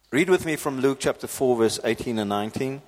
Read with me from Luke chapter 4, verse 18 and 19.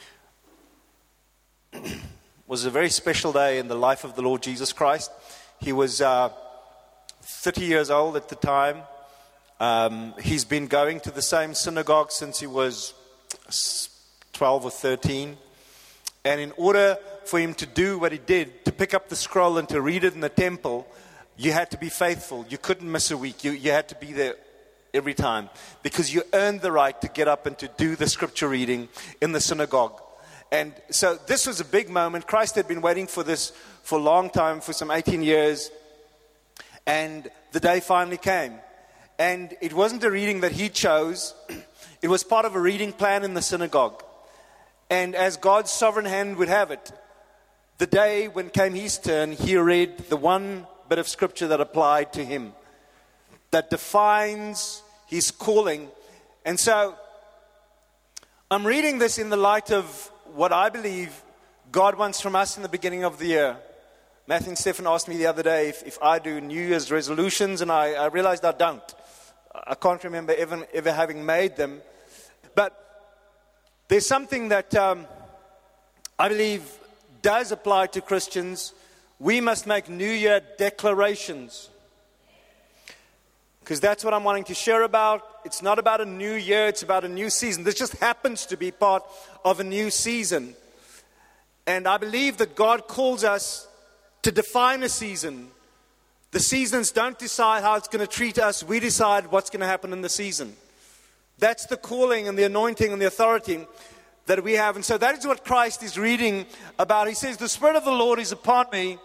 It was a very special day in the life of the Lord Jesus Christ. He was 30 years old at the time. He's been going to the same synagogue since he was 12 or 13. And in order for him to do what he did, to pick up the scroll and to read it in the temple, you had to be faithful. You couldn't miss a week. You had to be there every time, because you earned the right to get up and to do the scripture reading in the synagogue. And so this was a big moment. Christ had been waiting for this for a long time, for some 18 years. And the day finally came. And it wasn't a reading that he chose. It was part of a reading plan in the synagogue. And as God's sovereign hand would have it, the day when came his turn, he read the one bit of scripture that applied to him, that defines his calling. And so I'm reading this in the light of what I believe God wants from us in the beginning of the year. Matthew and Stephen asked me the other day if I do New Year's resolutions, and I realized I don't. I can't remember ever having made them. But there's something that I believe does apply to Christians. We must make New Year declarations. Because that's what I'm wanting to share about. It's not about a new year, it's about a new season. This just happens to be part of a new season. And I believe that God calls us to define a season. The seasons don't decide how it's going to treat us. We decide what's going to happen in the season. That's the calling and the anointing and the authority that we have. And so that is what Christ is reading about. He says, the Spirit of the Lord is upon me,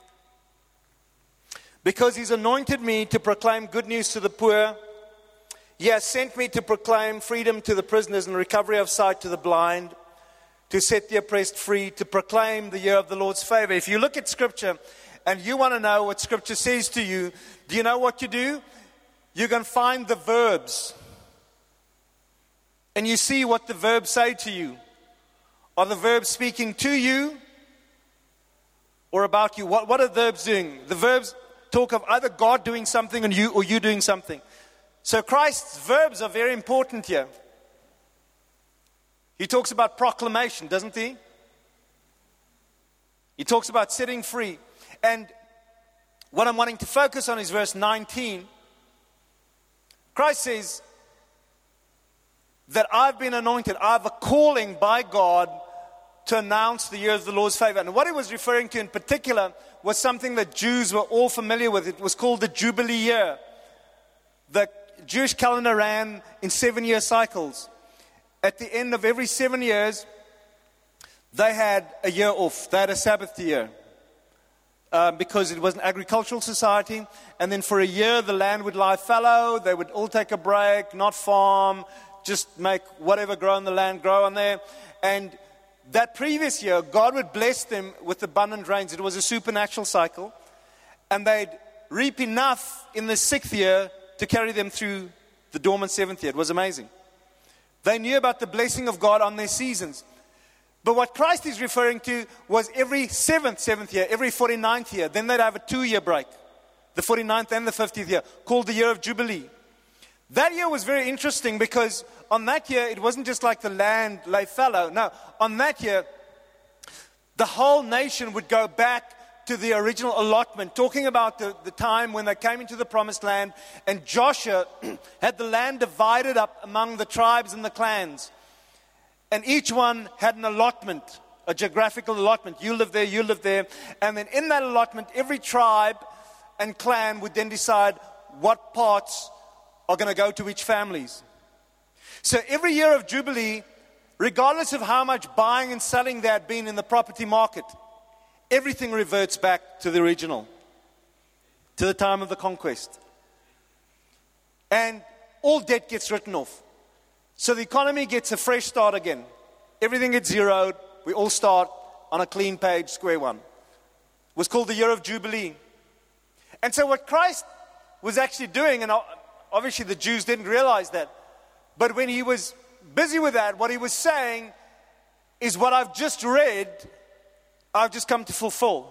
because he's anointed me to proclaim good news to the poor. He has sent me to proclaim freedom to the prisoners and recovery of sight to the blind, to set the oppressed free, to proclaim the year of the Lord's favor. If you look at Scripture and you want to know what Scripture says to you, do you know what you do? You can find the verbs. And you see what the verbs say to you. Are the verbs speaking to you or about you? What are the verbs doing? The verbs talk of either God doing something and you, or you doing something. So Christ's verbs are very important here. He talks about proclamation, doesn't he? He talks about setting free. And what I'm wanting to focus on is verse 19. Christ says that I've been anointed. I have a calling by God to announce the year of the Lord's favor. And what he was referring to in particular was something that Jews were all familiar with. It was called the Jubilee year. The Jewish calendar ran in 7-year cycles. At the end of every 7 years, they had a year off. They had a Sabbath year. Because it was an agricultural society. And then for a year, the land would lie fallow. They would all take a break, not farm, just make whatever grow on the land grow on there. And that previous year, God would bless them with abundant rains. It was a supernatural cycle. And they'd reap enough in the 6th year to carry them through the dormant 7th year. It was amazing. They knew about the blessing of God on their seasons. But what Christ is referring to was every 7th year, every 49th year. Then they'd have a 2-year break. The 49th and the 50th year, called the year of Jubilee. That year was very interesting because on that year, it wasn't just like the land lay fallow. No, on that year, the whole nation would go back to the original allotment, talking about the time when they came into the promised land, and Joshua had the land divided up among the tribes and the clans. And each one had an allotment, a geographical allotment. You live there, you live there. And then in that allotment, every tribe and clan would then decide what parts are going to go to which families. So every year of Jubilee, regardless of how much buying and selling there had been in the property market, everything reverts back to the original, to the time of the conquest. And all debt gets written off. So the economy gets a fresh start again. Everything gets zeroed. We all start on a clean page, square one. It was called the year of Jubilee. And so what Christ was actually doing, and obviously the Jews didn't realize that, but when he was busy with that, what he was saying is what I've just read, I've just come to fulfill.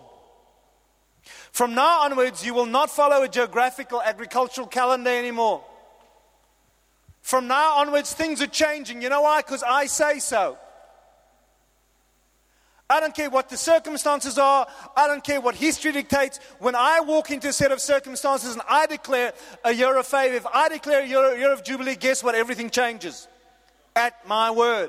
From now onwards, you will not follow a geographical agricultural calendar anymore. From now onwards, things are changing. You know why? Because I say so. I don't care what the circumstances are. I don't care what history dictates. When I walk into a set of circumstances and I declare a year of favor, if I declare a year of Jubilee, guess what? Everything changes at my word.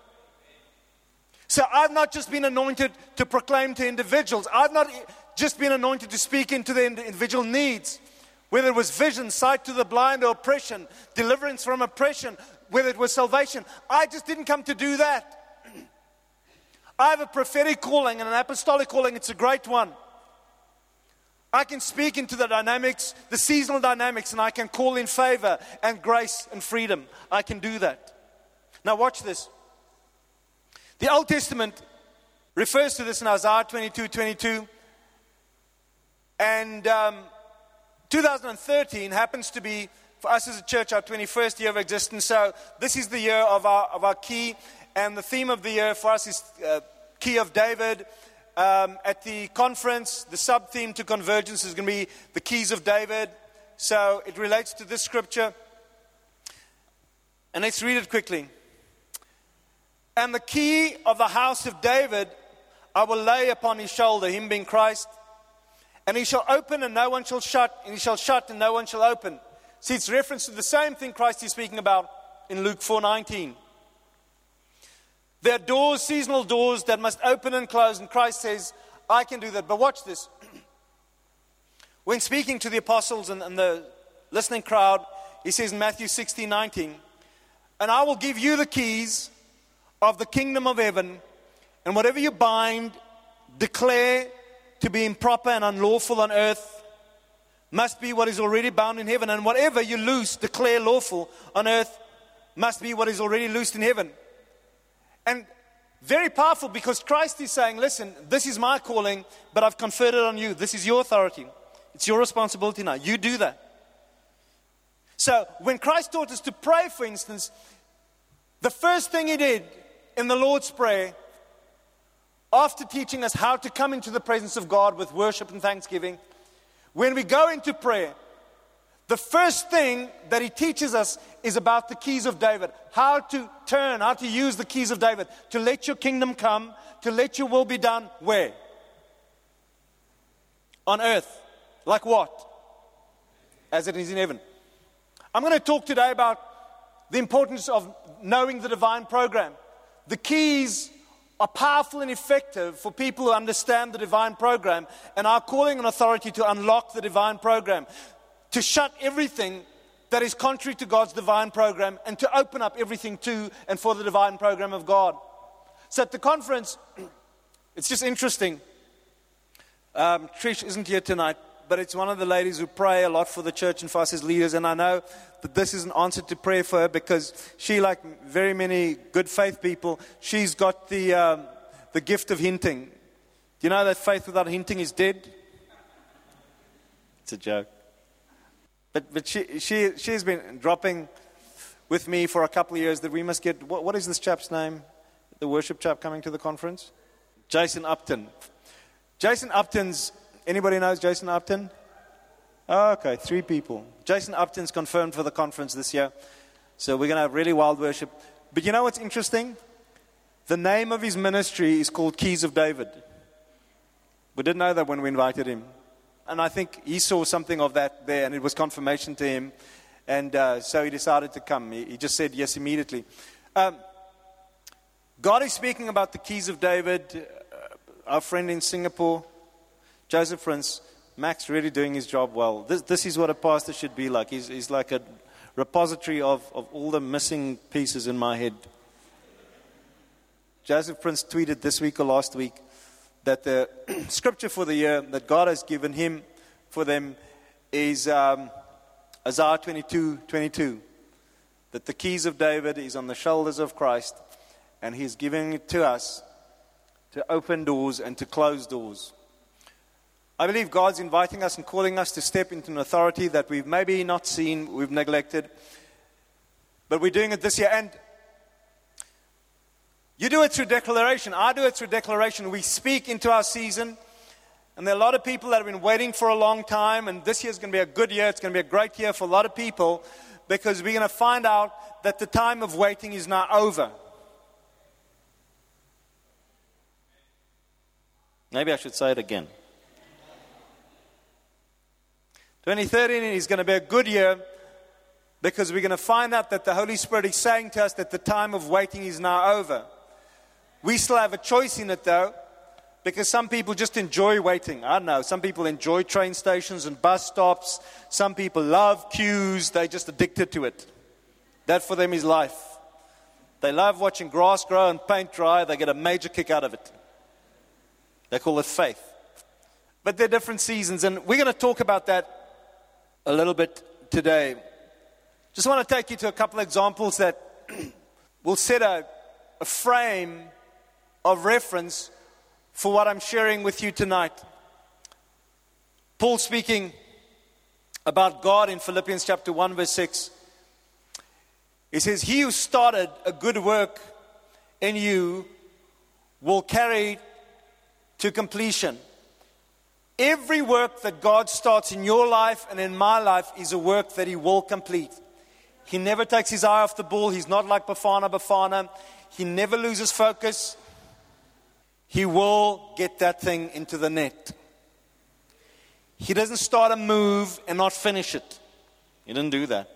So I've not just been anointed to proclaim to individuals. I've not just been anointed to speak into the individual needs. Whether it was vision, sight to the blind, or oppression, deliverance from oppression, whether it was salvation. I just didn't come to do that. I have a prophetic calling and an apostolic calling. It's a great one. I can speak into the dynamics, the seasonal dynamics, and I can call in favor and grace and freedom. I can do that. Now watch this. The Old Testament refers to this in Isaiah 22:22. And 2013 happens to be, for us as a church, our 21st year of existence. So this is the year of our key. And the theme of the year for us is Key of David. At the conference, the sub-theme to Convergence is going to be the Keys of David. So it relates to this scripture. And let's read it quickly. And the key of the house of David I will lay upon his shoulder, him being Christ. And he shall open and no one shall shut, and he shall shut and no one shall open. See, it's reference to the same thing Christ is speaking about in Luke 4:19. There are doors, seasonal doors that must open and close, and Christ says, I can do that. But watch this. When speaking to the apostles and the listening crowd, he says in Matthew 16:19, and I will give you the keys of the kingdom of heaven, and whatever you bind, declare to be improper and unlawful on earth, must be what is already bound in heaven. And whatever you loose, declare lawful on earth, must be what is already loosed in heaven. And very powerful, because Christ is saying, listen, this is my calling, but I've conferred it on you. This is your authority. It's your responsibility now. You do that. So when Christ taught us to pray, for instance, the first thing he did in the Lord's Prayer, after teaching us how to come into the presence of God with worship and thanksgiving, when we go into prayer, the first thing that he teaches us is about the keys of David. How to turn, how to use the keys of David. To let your kingdom come, to let your will be done. Where? On earth. Like what? As it is in heaven. I'm going to talk today about the importance of knowing the divine program. The keys are powerful and effective for people who understand the divine program, and our calling and authority to unlock the divine program, to shut everything that is contrary to God's divine program, and to open up everything to and for the divine program of God. So at the conference, it's just interesting. Trish isn't here tonight, but it's one of the ladies who pray a lot for the church and for us as leaders, and I know that this is an answer to prayer for her, because she, like very many good faith people, she's got the gift of hinting. Do you know that faith without hinting is dead? It's a joke. But she's been dropping with me for a couple of years that we must get, what is this chap's name? The worship chap coming to the conference? Jason Upton. Jason Upton's, anybody knows Jason Upton? Oh, okay, 3 people. Jason Upton's confirmed for the conference this year. So we're going to have really wild worship. But you know what's interesting? The name of his ministry is called Keys of David. We didn't know that when we invited him. And I think he saw something of that there, and it was confirmation to him. And so he decided to come. He just said yes immediately. God is speaking about the Keys of David. Our friend in Singapore, Joseph Prince, Max really doing his job well. This is what a pastor should be like. He's like a repository of all the missing pieces in my head. Joseph Prince tweeted this week or last week that the scripture for the year that God has given him for them is Isaiah 22:22. That the keys of David is on the shoulders of Christ, and he's giving it to us to open doors and to close doors. I believe God's inviting us and calling us to step into an authority that we've maybe not seen, we've neglected, but we're doing it this year. And you do it through declaration. I do it through declaration. We speak into our season. And there are a lot of people that have been waiting for a long time. And this year is going to be a good year. It's going to be a great year for a lot of people. because we're going to find out that the time of waiting is now over. Maybe I should say it again. 2013 is going to be a good year because we're going to find out that the Holy Spirit is saying to us that the time of waiting is now over. We still have a choice in it though, because some people just enjoy waiting. I don't know, some people enjoy train stations and bus stops. Some people love queues. They're just addicted to it. That for them is life. They love watching grass grow and paint dry. They get a major kick out of it. They call it faith. But they're different seasons, and we're going to talk about that a little bit today. Just want to take you to a couple of examples that will set a frame of reference for what I'm sharing with you tonight. Paul speaking about God in Philippians chapter 1 verse 6. He says, "He who started a good work in you will carry to completion." Every work that God starts in your life and in my life is a work that He will complete. He never takes His eye off the ball. He's not like Bafana. He never loses focus. He will get that thing into the net. He doesn't start a move and not finish it. He didn't do that.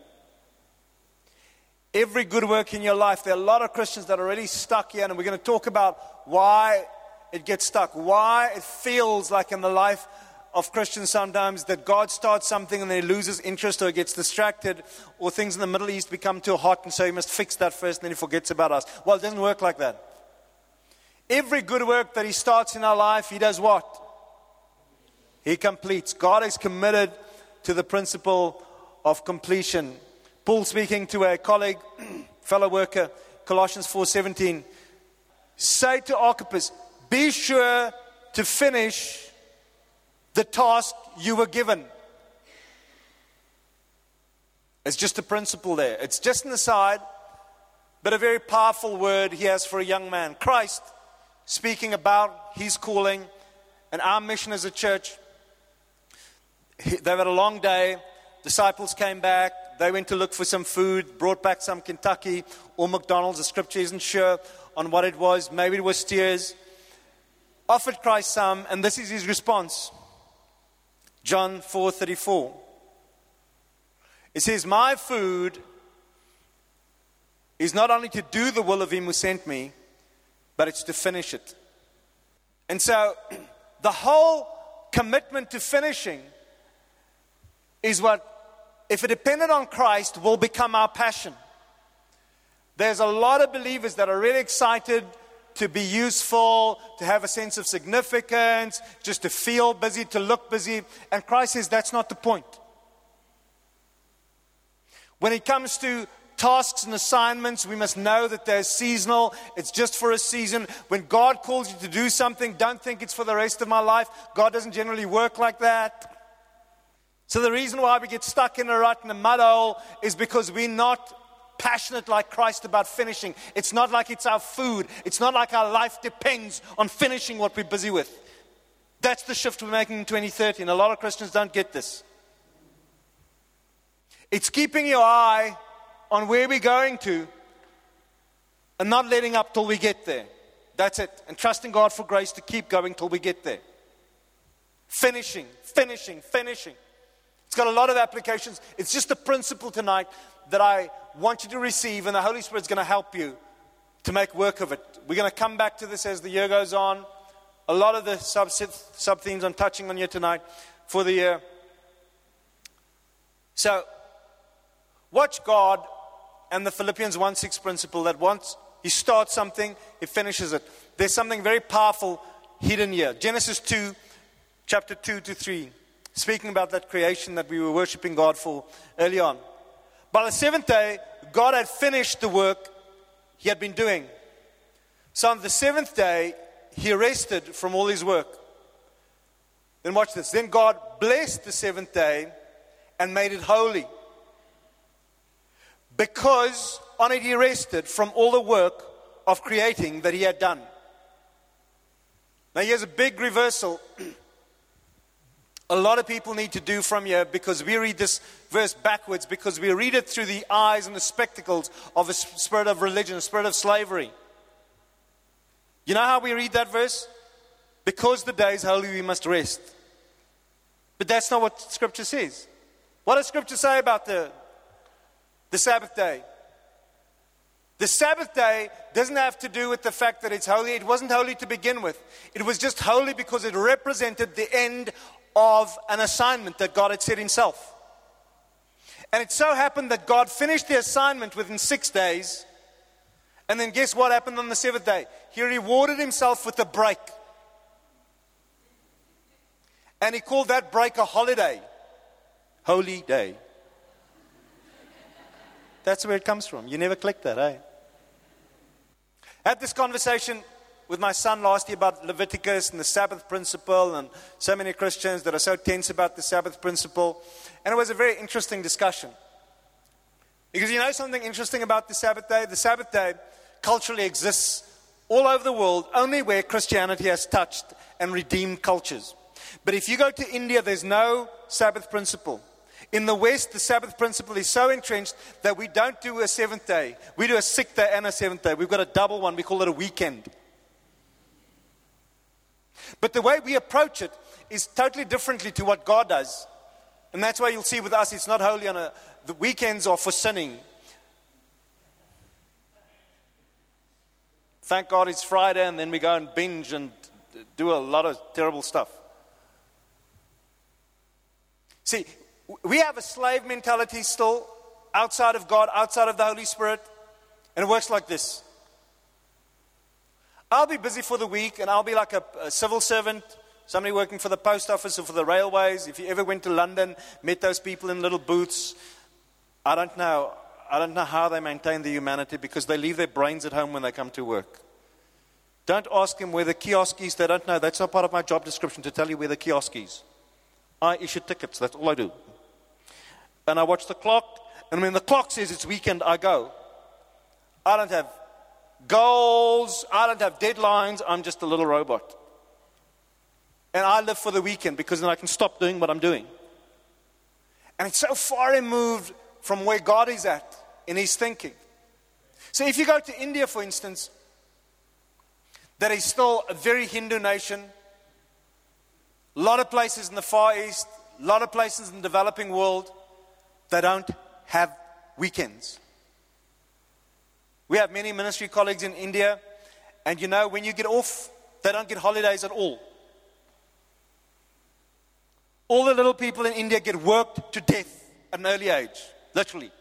Every good work in your life, there are a lot of Christians that are already stuck here, and we're going to talk about why it gets stuck, why it feels like in the life of Christians sometimes that God starts something and then He loses interest or He gets distracted, or things in the Middle East become too hot and so He must fix that first and then He forgets about us. Well, it doesn't work like that. Every good work that He starts in our life, He does what? He completes. God is committed to the principle of completion. Paul speaking to a colleague, fellow worker, Colossians 4:17, say to Archippus, be sure to finish the task you were given. It's just a principle there. It's just an aside, but a very powerful word He has for a young man. Christ, speaking about His calling and our mission as a church. They've had a long day. Disciples came back. They went to look for some food, brought back some Kentucky or McDonald's. The scripture isn't sure on what it was. Maybe it was steers. Offered Christ some, and this is His response. John 4:34. It says, my food is not only to do the will of Him who sent me, but it's to finish it. And so, the whole commitment to finishing is what, if it depended on Christ, will become our passion. There's a lot of believers that are really excited to be useful, to have a sense of significance, just to feel busy, to look busy. And Christ says that's not the point. When it comes to tasks and assignments, we must know that they're seasonal. It's just for a season. When God calls you to do something, don't think it's for the rest of my life. God doesn't generally work like that. So the reason why we get stuck in a rut and a mud hole is because we're not passionate like Christ about finishing. It's not like it's our food. It's not like our life depends on finishing what we're busy with. That's the shift we're making in 2013. A lot of Christians don't get this. It's keeping your eye on where we're going to and not letting up till we get there. That's it. And trusting God for grace to keep going till we get there. Finishing. It's got a lot of applications. It's just a principle tonight that I want you to receive, and the Holy Spirit's going to help you to make work of it. We're going to come back to this as the year goes on. A lot of the sub-themes I'm touching on here tonight for the year. So, watch God and the Philippians 1:6 principle that once He starts something, He finishes it. There's something very powerful hidden here. Genesis 2, chapter 2 to 3. Speaking about that creation that we were worshiping God for early on. By the seventh day, God had finished the work He had been doing. So on the seventh day, He rested from all His work. Then watch this. Then God blessed the seventh day and made it holy. Because on it He rested from all the work of creating that He had done. Now here's a big reversal. a lot of people need to do from here, because we read this verse backwards, because we read it through the eyes and the spectacles of a spirit of religion, a spirit of slavery. You know how we read that verse? Because the day is holy, we must rest. But that's not what Scripture says. What does Scripture say about the Sabbath day? The Sabbath day doesn't have to do with the fact that it's holy. It wasn't holy to begin with. It was just holy because it represented the end of an assignment that God had set himself. And it so happened that God finished the assignment within 6 days. And then guess what happened on the seventh day? He rewarded himself with a break. And he called that break a holiday. Holy day. That's where it comes from. You never clicked that, eh? I had this conversation with my son last year about Leviticus and the Sabbath principle, and so many Christians that are so tense about the Sabbath principle. And it was a very interesting discussion. Because you know something interesting about the Sabbath day? The Sabbath day culturally exists all over the world, only where Christianity has touched and redeemed cultures. But if you go to India, there's no Sabbath principle. In the West, the Sabbath principle is so entrenched that we don't do a seventh day. We do a sixth day and a seventh day. We've got a double one. We call it a weekend. But the way we approach it is totally differently to what God does. And that's why you'll see with us, it's not holy on the weekends are for sinning. Thank God it's Friday, and then we go and binge and do a lot of terrible stuff. See, we have a slave mentality still, outside of God, outside of the Holy Spirit, and it works like this. I'll be busy for the week, and I'll be like a civil servant, somebody working for the post office or for the railways. If you ever went to London, met those people in little booths, I don't know how they maintain their humanity, because they leave their brains at home when they come to work. Don't ask them where the kiosk is. They don't know. That's not part of my job description, to tell you where the kiosk is. I issue tickets. That's all I do. And I watch the clock, and when the clock says it's weekend, I go. I don't have goals. I don't have deadlines. I'm just a little robot. And I live for the weekend, because then I can stop doing what I'm doing. And it's so far removed from where God is at in his thinking. So if you go to India, for instance, that is still a very Hindu nation. A lot of places in the Far East, a lot of places in the developing world, they don't have weekends. We have many ministry colleagues in India, and you know, when you get off, they don't get holidays at all. All the little people in India get worked to death at an early age, literally.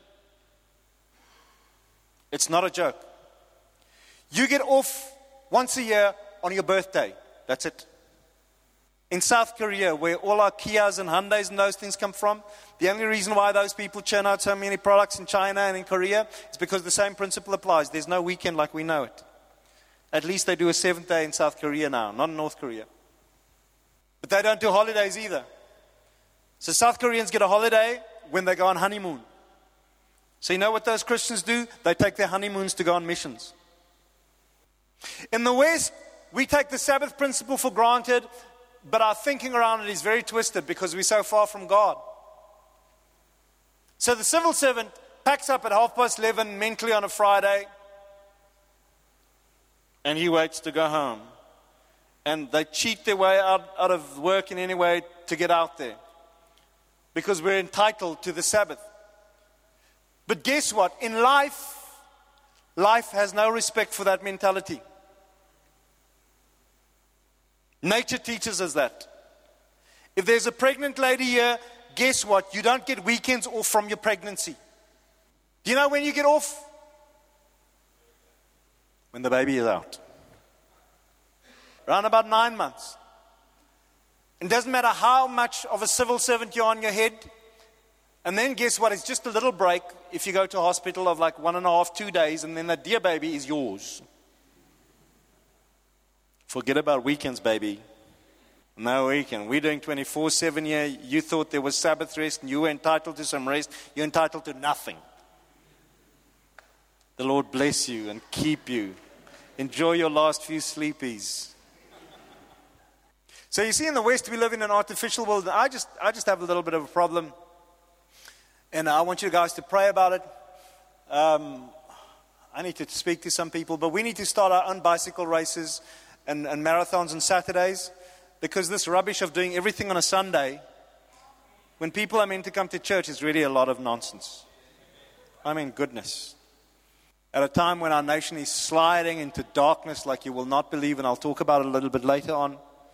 It's not a joke. You get off once a year on your birthday. That's it. In South Korea, where all our Kias and Hyundais and those things come from, the only reason why those people churn out so many products in China and in Korea is because the same principle applies. There's no weekend like we know it. At least they do a seventh day in South Korea now, not in North Korea. But they don't do holidays either. So South Koreans get a holiday when they go on honeymoon. So you know what those Christians do? They take their honeymoons to go on missions. In the West, we take the Sabbath principle for granted, but our thinking around it is very twisted because we're so far from God. So the civil servant packs up at 11:30 mentally on a Friday, and he waits to go home. And they cheat their way out of work in any way to get out there, because we're entitled to the Sabbath. But guess what? In life has no respect for that mentality. Nature teaches us that. If there's a pregnant lady here, guess what? You don't get weekends off from your pregnancy. Do you know when you get off? When the baby is out. Around about 9 months. It doesn't matter how much of a civil servant you're on your head. And then guess what? It's just a little break if you go to a hospital of like 1.5, 2 days, and then that dear baby is yours. Forget about weekends, baby. No weekend. We're doing 24/7 here. You thought there was Sabbath rest and you were entitled to some rest. You're entitled to nothing. The Lord bless you and keep you. Enjoy your last few sleepies. So you see, in the West, we live in an artificial world. And I just have a little bit of a problem. And I want you guys to pray about it. I need to speak to some people, but we need to start our own bicycle races and marathons on Saturdays, because this rubbish of doing everything on a Sunday, when people are meant to come to church, is really a lot of nonsense. I mean, goodness. At a time when our nation is sliding into darkness like you will not believe, and I'll talk about it a little bit later on,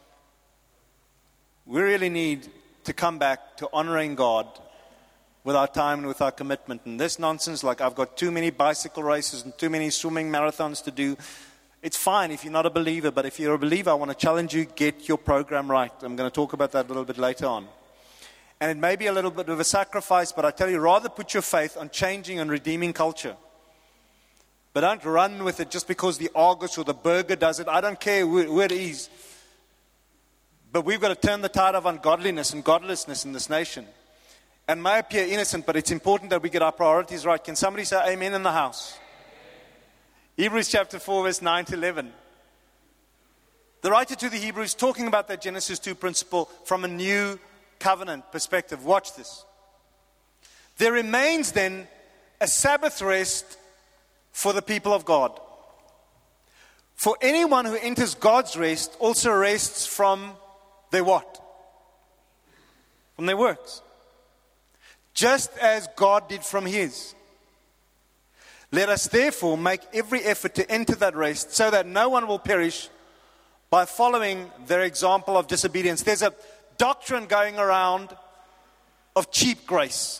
we really need to come back to honoring God with our time and with our commitment. And this nonsense, like I've got too many bicycle races and too many swimming marathons to do, it's fine if you're not a believer. But if you're a believer, I want to challenge you, get your program right. I'm going to talk about that a little bit later on. And it may be a little bit of a sacrifice, but I tell you, rather put your faith on changing and redeeming culture. But don't run with it just because the Argus or the Burger does it. I don't care who it is. But we've got to turn the tide of ungodliness and godlessness in this nation. And may appear innocent, but it's important that we get our priorities right. Can somebody say amen in the house? Hebrews chapter 4, verse 9 to 11. The writer to the Hebrews talking about that Genesis 2 principle from a new covenant perspective. Watch this. There remains then a Sabbath rest for the people of God. For anyone who enters God's rest also rests from their what? From their works. Just as God did from his. Let us therefore make every effort to enter that rest, so that no one will perish by following their example of disobedience. There's a doctrine going around of cheap grace.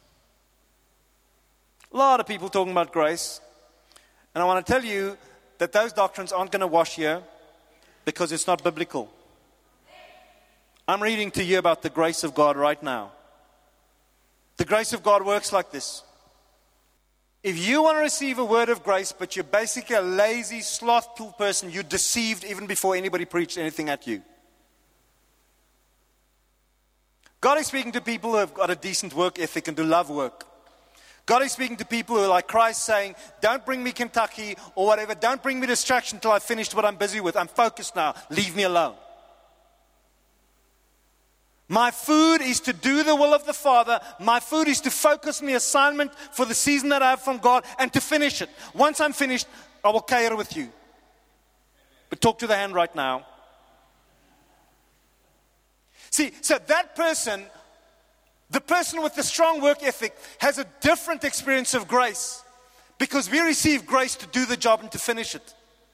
A lot of people talking about grace. And I want to tell you that those doctrines aren't going to wash here because it's not biblical. I'm reading to you about the grace of God right now. The grace of God works like this. If you want to receive a word of grace, but you're basically a lazy, slothful person, you're deceived even before anybody preached anything at you. God is speaking to people who have got a decent work ethic and who love work. God is speaking to people who are like Christ, saying, don't bring me Kentucky or whatever. Don't bring me distraction until I've finished what I'm busy with. I'm focused now. Leave me alone. My food is to do the will of the Father. My food is to focus on the assignment for the season that I have from God and to finish it. Once I'm finished, I will care with you. But talk to the hand right now. See, so that person, the person with the strong work ethic, has a different experience of grace, because we receive grace to do the job and to finish it.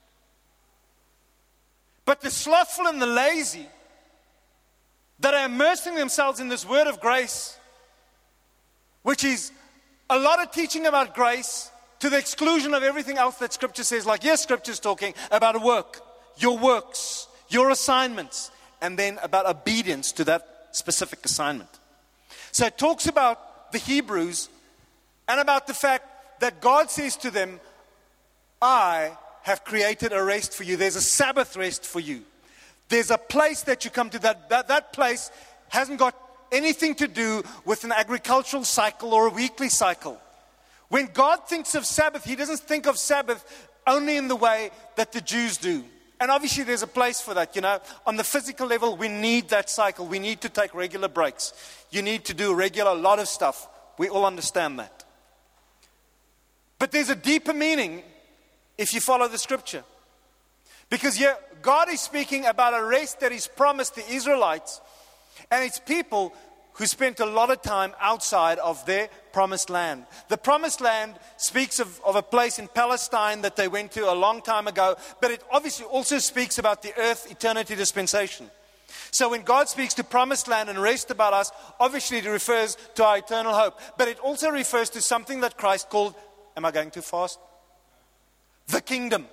But the slothful and the lazy that are immersing themselves in this word of grace, which is a lot of teaching about grace to the exclusion of everything else that Scripture says. Like, yes, Scripture is talking about work, your works, your assignments, and then about obedience to that specific assignment. So it talks about the Hebrews and about the fact that God says to them, I have created a rest for you. There's a Sabbath rest for you. There's a place that you come to that place hasn't got anything to do with an agricultural cycle or a weekly cycle. When God thinks of Sabbath, He doesn't think of Sabbath only in the way that the Jews do. And obviously there's a place for that, you know. On the physical level, we need that cycle. We need to take regular breaks. You need to do a lot of stuff. We all understand that. But there's a deeper meaning if you follow the Scripture. Because here, God is speaking about a rest that He's promised the Israelites. And it's people who spent a lot of time outside of their promised land. The promised land speaks of a place in Palestine that they went to a long time ago. But it obviously also speaks about the earth eternity dispensation. So when God speaks to promised land and rest about us, obviously it refers to our eternal hope. But it also refers to something that Christ called, am I going too fast? The kingdom.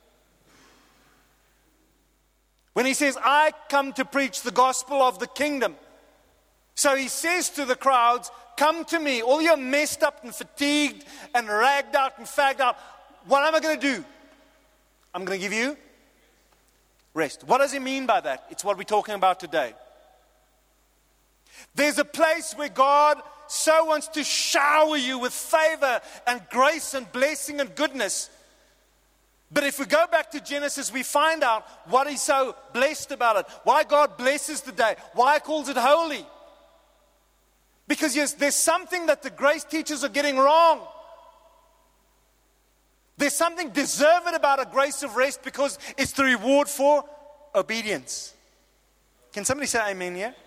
When He says, I come to preach the gospel of the kingdom. So He says to the crowds, come to me, all you're messed up and fatigued and ragged out and fagged out. What am I going to do? I'm going to give you rest. What does He mean by that? It's what we're talking about today. There's a place where God so wants to shower you with favor and grace and blessing and goodness But if we go back to Genesis, we find out what is so blessed about it, why God blesses the day, why He calls it holy. Because yes, there's something that the grace teachers are getting wrong. There's something deserved about a grace of rest because it's the reward for obedience. Can somebody say amen here?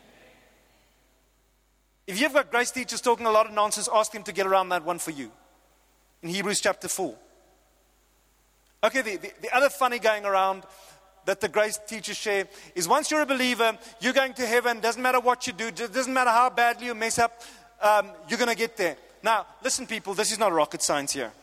If you've got grace teachers talking a lot of nonsense, ask them to get around that one for you. In Hebrews chapter 4. Okay, the other funny going around that the grace teachers share is once you're a believer, you're going to heaven. Doesn't matter what you do. Doesn't matter how badly you mess up. You're going to get there. Now, listen people, this is not rocket science here.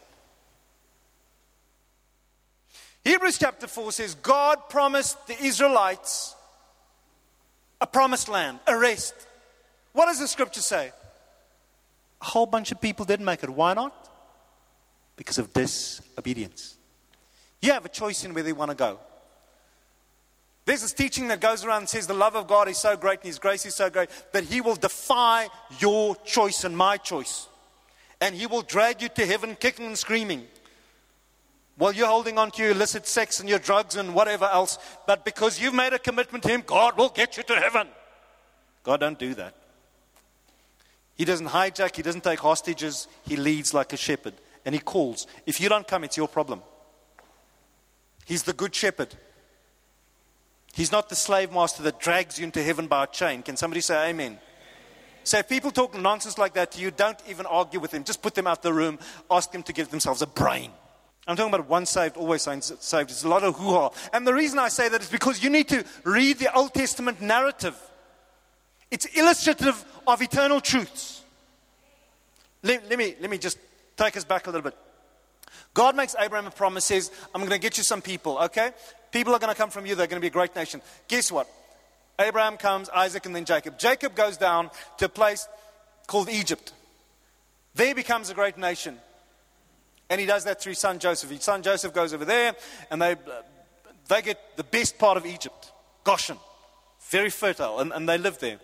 Hebrews chapter 4 says God promised the Israelites a promised land, a rest. What does the scripture say? A whole bunch of people didn't make it. Why not? Because of disobedience. You have a choice in whether you want to go. There's this teaching that goes around and says the love of God is so great and His grace is so great that He will defy your choice and my choice. And He will drag you to heaven kicking and screaming. While you're holding on to your illicit sex and your drugs and whatever else. But because you've made a commitment to Him, God will get you to heaven. God don't do that. He doesn't hijack. He doesn't take hostages. He leads like a shepherd. And He calls. If you don't come, it's your problem. He's the good shepherd. He's not the slave master that drags you into heaven by a chain. Can somebody say amen? So if people talk nonsense like that to you, don't even argue with them. Just put them out the room. Ask them to give themselves a brain. I'm talking about once saved, always saved. It's a lot of hoo-ha. And the reason I say that is because you need to read the Old Testament narrative. It's illustrative of eternal truths. Let me just take us back a little bit. God makes Abraham a promise, says, I'm going to get you some people, okay? People are going to come from you, they're going to be a great nation. Guess what? Abraham comes, Isaac, and then Jacob. Jacob goes down to a place called Egypt. There he becomes a great nation. And he does that through his son Joseph. His son Joseph goes over there, and they get the best part of Egypt, Goshen. Very fertile, and they live there.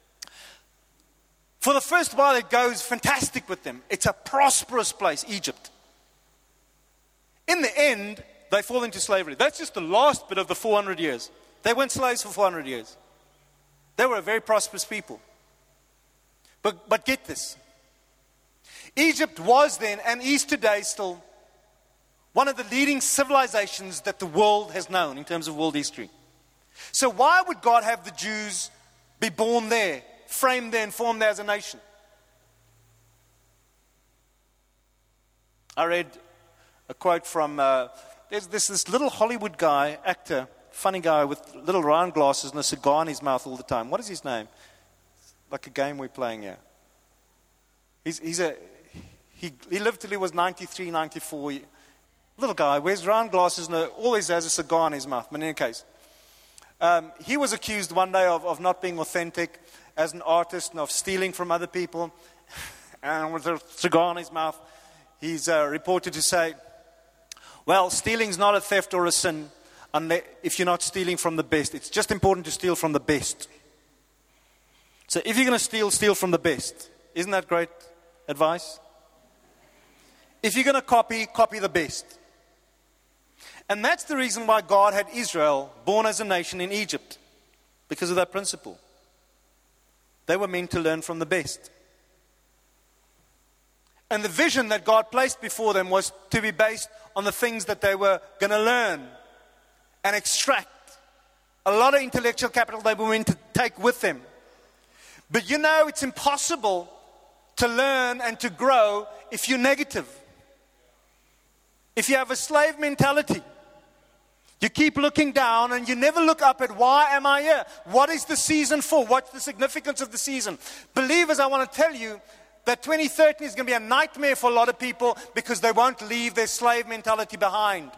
For the first while, it goes fantastic with them. It's a prosperous place, Egypt. In the end, they fall into slavery. That's just the last bit of the 400 years. They weren't slaves for 400 years. They were a very prosperous people. But get this. Egypt was then, and is today still, one of the leading civilizations that the world has known in terms of world history. So why would God have the Jews be born there, framed there, and formed there as a nation? I read a quote from, there's this little Hollywood guy, actor, funny guy with little round glasses and a cigar in his mouth all the time. What is his name? Like a game we're playing here. He lived till he was 93, 94. Little guy, wears round glasses and always has a cigar in his mouth. But in any case, he was accused one day of not being authentic as an artist and of stealing from other people. And with a cigar in his mouth, he's reported to say, well, stealing's not a theft or a sin if you're not stealing from the best. It's just important to steal from the best. So if you're going to steal from the best. Isn't that great advice? If you're going to copy the best. And that's the reason why God had Israel born as a nation in Egypt. Because of that principle. They were meant to learn from the best. And the vision that God placed before them was to be based on the things that they were going to learn and extract. A lot of intellectual capital they were meant to take with them. But you know, it's impossible to learn and to grow if you're negative. If you have a slave mentality, you keep looking down and you never look up at why am I here? What is the season for? What's the significance of the season? Believers, I want to tell you that 2013 is going to be a nightmare for a lot of people because they won't leave their slave mentality behind.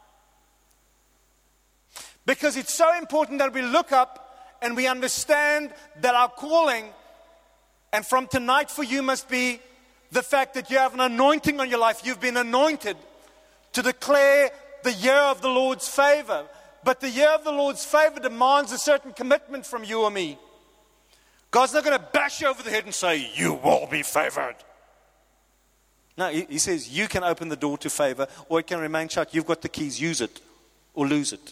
Because it's so important that we look up and we understand that our calling, and from tonight for you, must be the fact that you have an anointing on your life. You've been anointed to declare the year of the Lord's favor. But the year of the Lord's favor demands a certain commitment from you or me. God's not going to bash you over the head and say, you will be favored. No, he says you can open the door to favor, or it can remain shut. You've got the keys. Use it or lose it.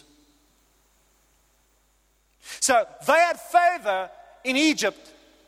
So they had favor in Egypt.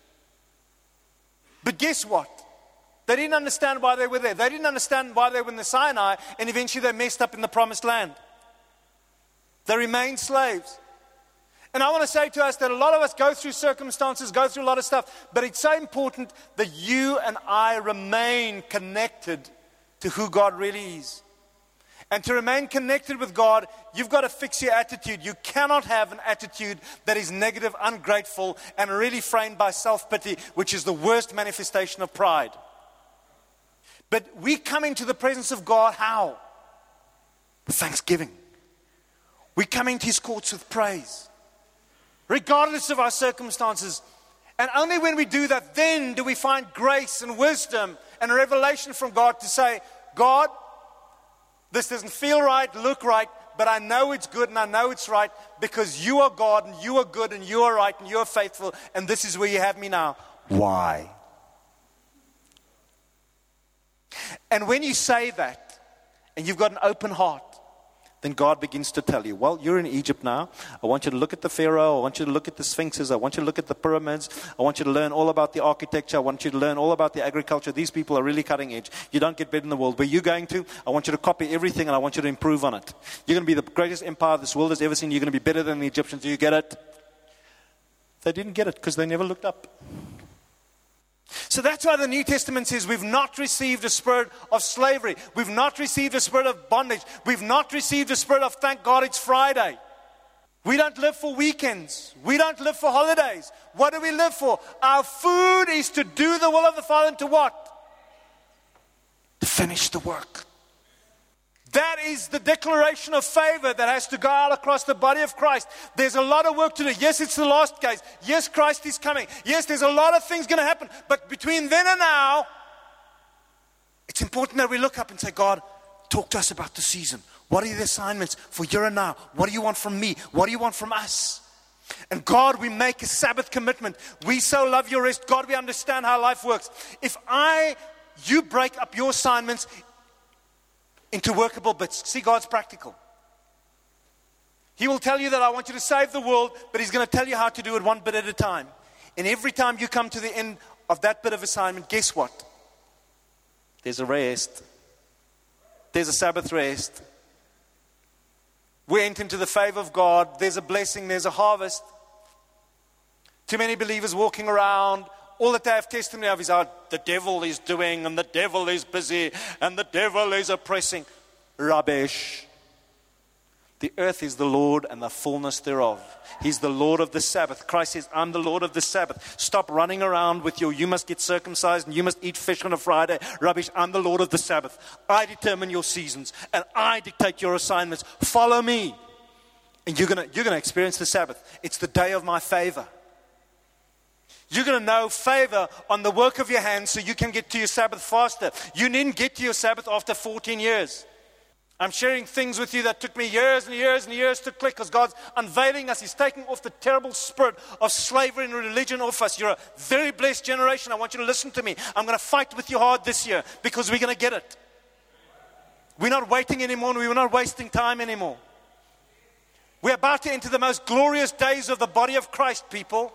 But guess what? They didn't understand why they were there. They didn't understand why they were in the Sinai, and eventually they messed up in the promised land. They remained slaves. And I want to say to us that a lot of us go through circumstances, go through a lot of stuff, but it's so important that you and I remain connected to who God really is. And to remain connected with God, you've got to fix your attitude. You cannot have an attitude that is negative, ungrateful, and really framed by self-pity, which is the worst manifestation of pride. But we come into the presence of God, how? With thanksgiving. We come into His courts with praise, regardless of our circumstances. And only when we do that, then do we find grace and wisdom and revelation from God to say, God, this doesn't feel right, look right, but I know it's good and I know it's right because you are God and you are good and you are right and you are faithful and this is where you have me now. Why? And when you say that and you've got an open heart, then God begins to tell you, well, you're in Egypt now. I want you to look at the Pharaoh. I want you to look at the Sphinxes. I want you to look at the pyramids. I want you to learn all about the architecture. I want you to learn all about the agriculture. These people are really cutting edge. You don't get better in the world. Where you're going to, I want you to copy everything and I want you to improve on it. You're going to be the greatest empire this world has ever seen. You're going to be better than the Egyptians. Do you get it? They didn't get it because they never looked up. So that's why the New Testament says we've not received a spirit of slavery. We've not received a spirit of bondage. We've not received a spirit of thank God it's Friday. We don't live for weekends. We don't live for holidays. What do we live for? Our food is to do the will of the Father and to what? To finish the work. That is the declaration of favor that has to go out across the body of Christ. There's a lot of work to do. Yes, it's the last case. Yes, Christ is coming. Yes, there's a lot of things going to happen. But between then and now, it's important that we look up and say, God, talk to us about the season. What are the assignments for here and now? What do you want from me? What do you want from us? And God, we make a Sabbath commitment. We so love your rest. God, we understand how life works. If you break up your assignments into workable bits. See, God's practical. He will tell you that I want you to save the world, but He's going to tell you how to do it one bit at a time. And every time you come to the end of that bit of assignment, guess what? There's a rest. There's a Sabbath rest. We enter into the favor of God. There's a blessing. There's a harvest. Too many believers walking around. All that they have testimony of is how the devil is doing and the devil is busy and the devil is oppressing. Rubbish. The earth is the Lord and the fullness thereof. He's the Lord of the Sabbath. Christ says, I'm the Lord of the Sabbath. Stop running around with you must get circumcised and you must eat fish on a Friday. Rubbish. I'm the Lord of the Sabbath. I determine your seasons and I dictate your assignments. Follow me. And you're gonna experience the Sabbath. It's the day of my favor. You're going to know favor on the work of your hands so you can get to your Sabbath faster. You didn't get to your Sabbath after 14 years. I'm sharing things with you that took me years and years and years to click because God's unveiling us. He's taking off the terrible spirit of slavery and religion off us. You're a very blessed generation. I want you to listen to me. I'm going to fight with you hard this year because we're going to get it. We're not waiting anymore and we're not wasting time anymore. We're about to enter the most glorious days of the body of Christ, people.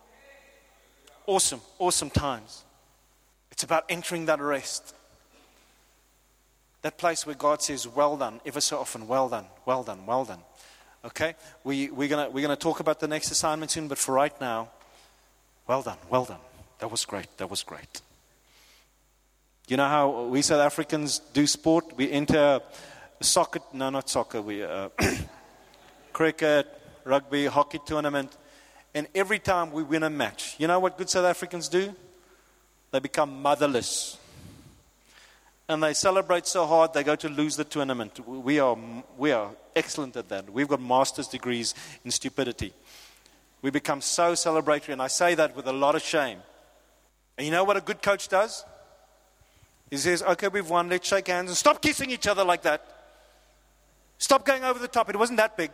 Awesome times. It's about entering that rest. That place where God says, well done, ever so often, well done, well done, well done. Okay? We're gonna talk about the next assignment soon, but for right now, well done, well done. That was great, that was great. You know how we South Africans do sport? We enter soccer, no, not soccer, we cricket, rugby, hockey tournament. And every time we win a match, you know what good South Africans do? They become motherless. And they celebrate so hard, they go to lose the tournament. We are excellent at that. We've got master's degrees in stupidity. We become so celebratory, and I say that with a lot of shame. And you know what a good coach does? He says, okay, we've won, let's shake hands and stop kissing each other like that. Stop going over the top. It wasn't that big.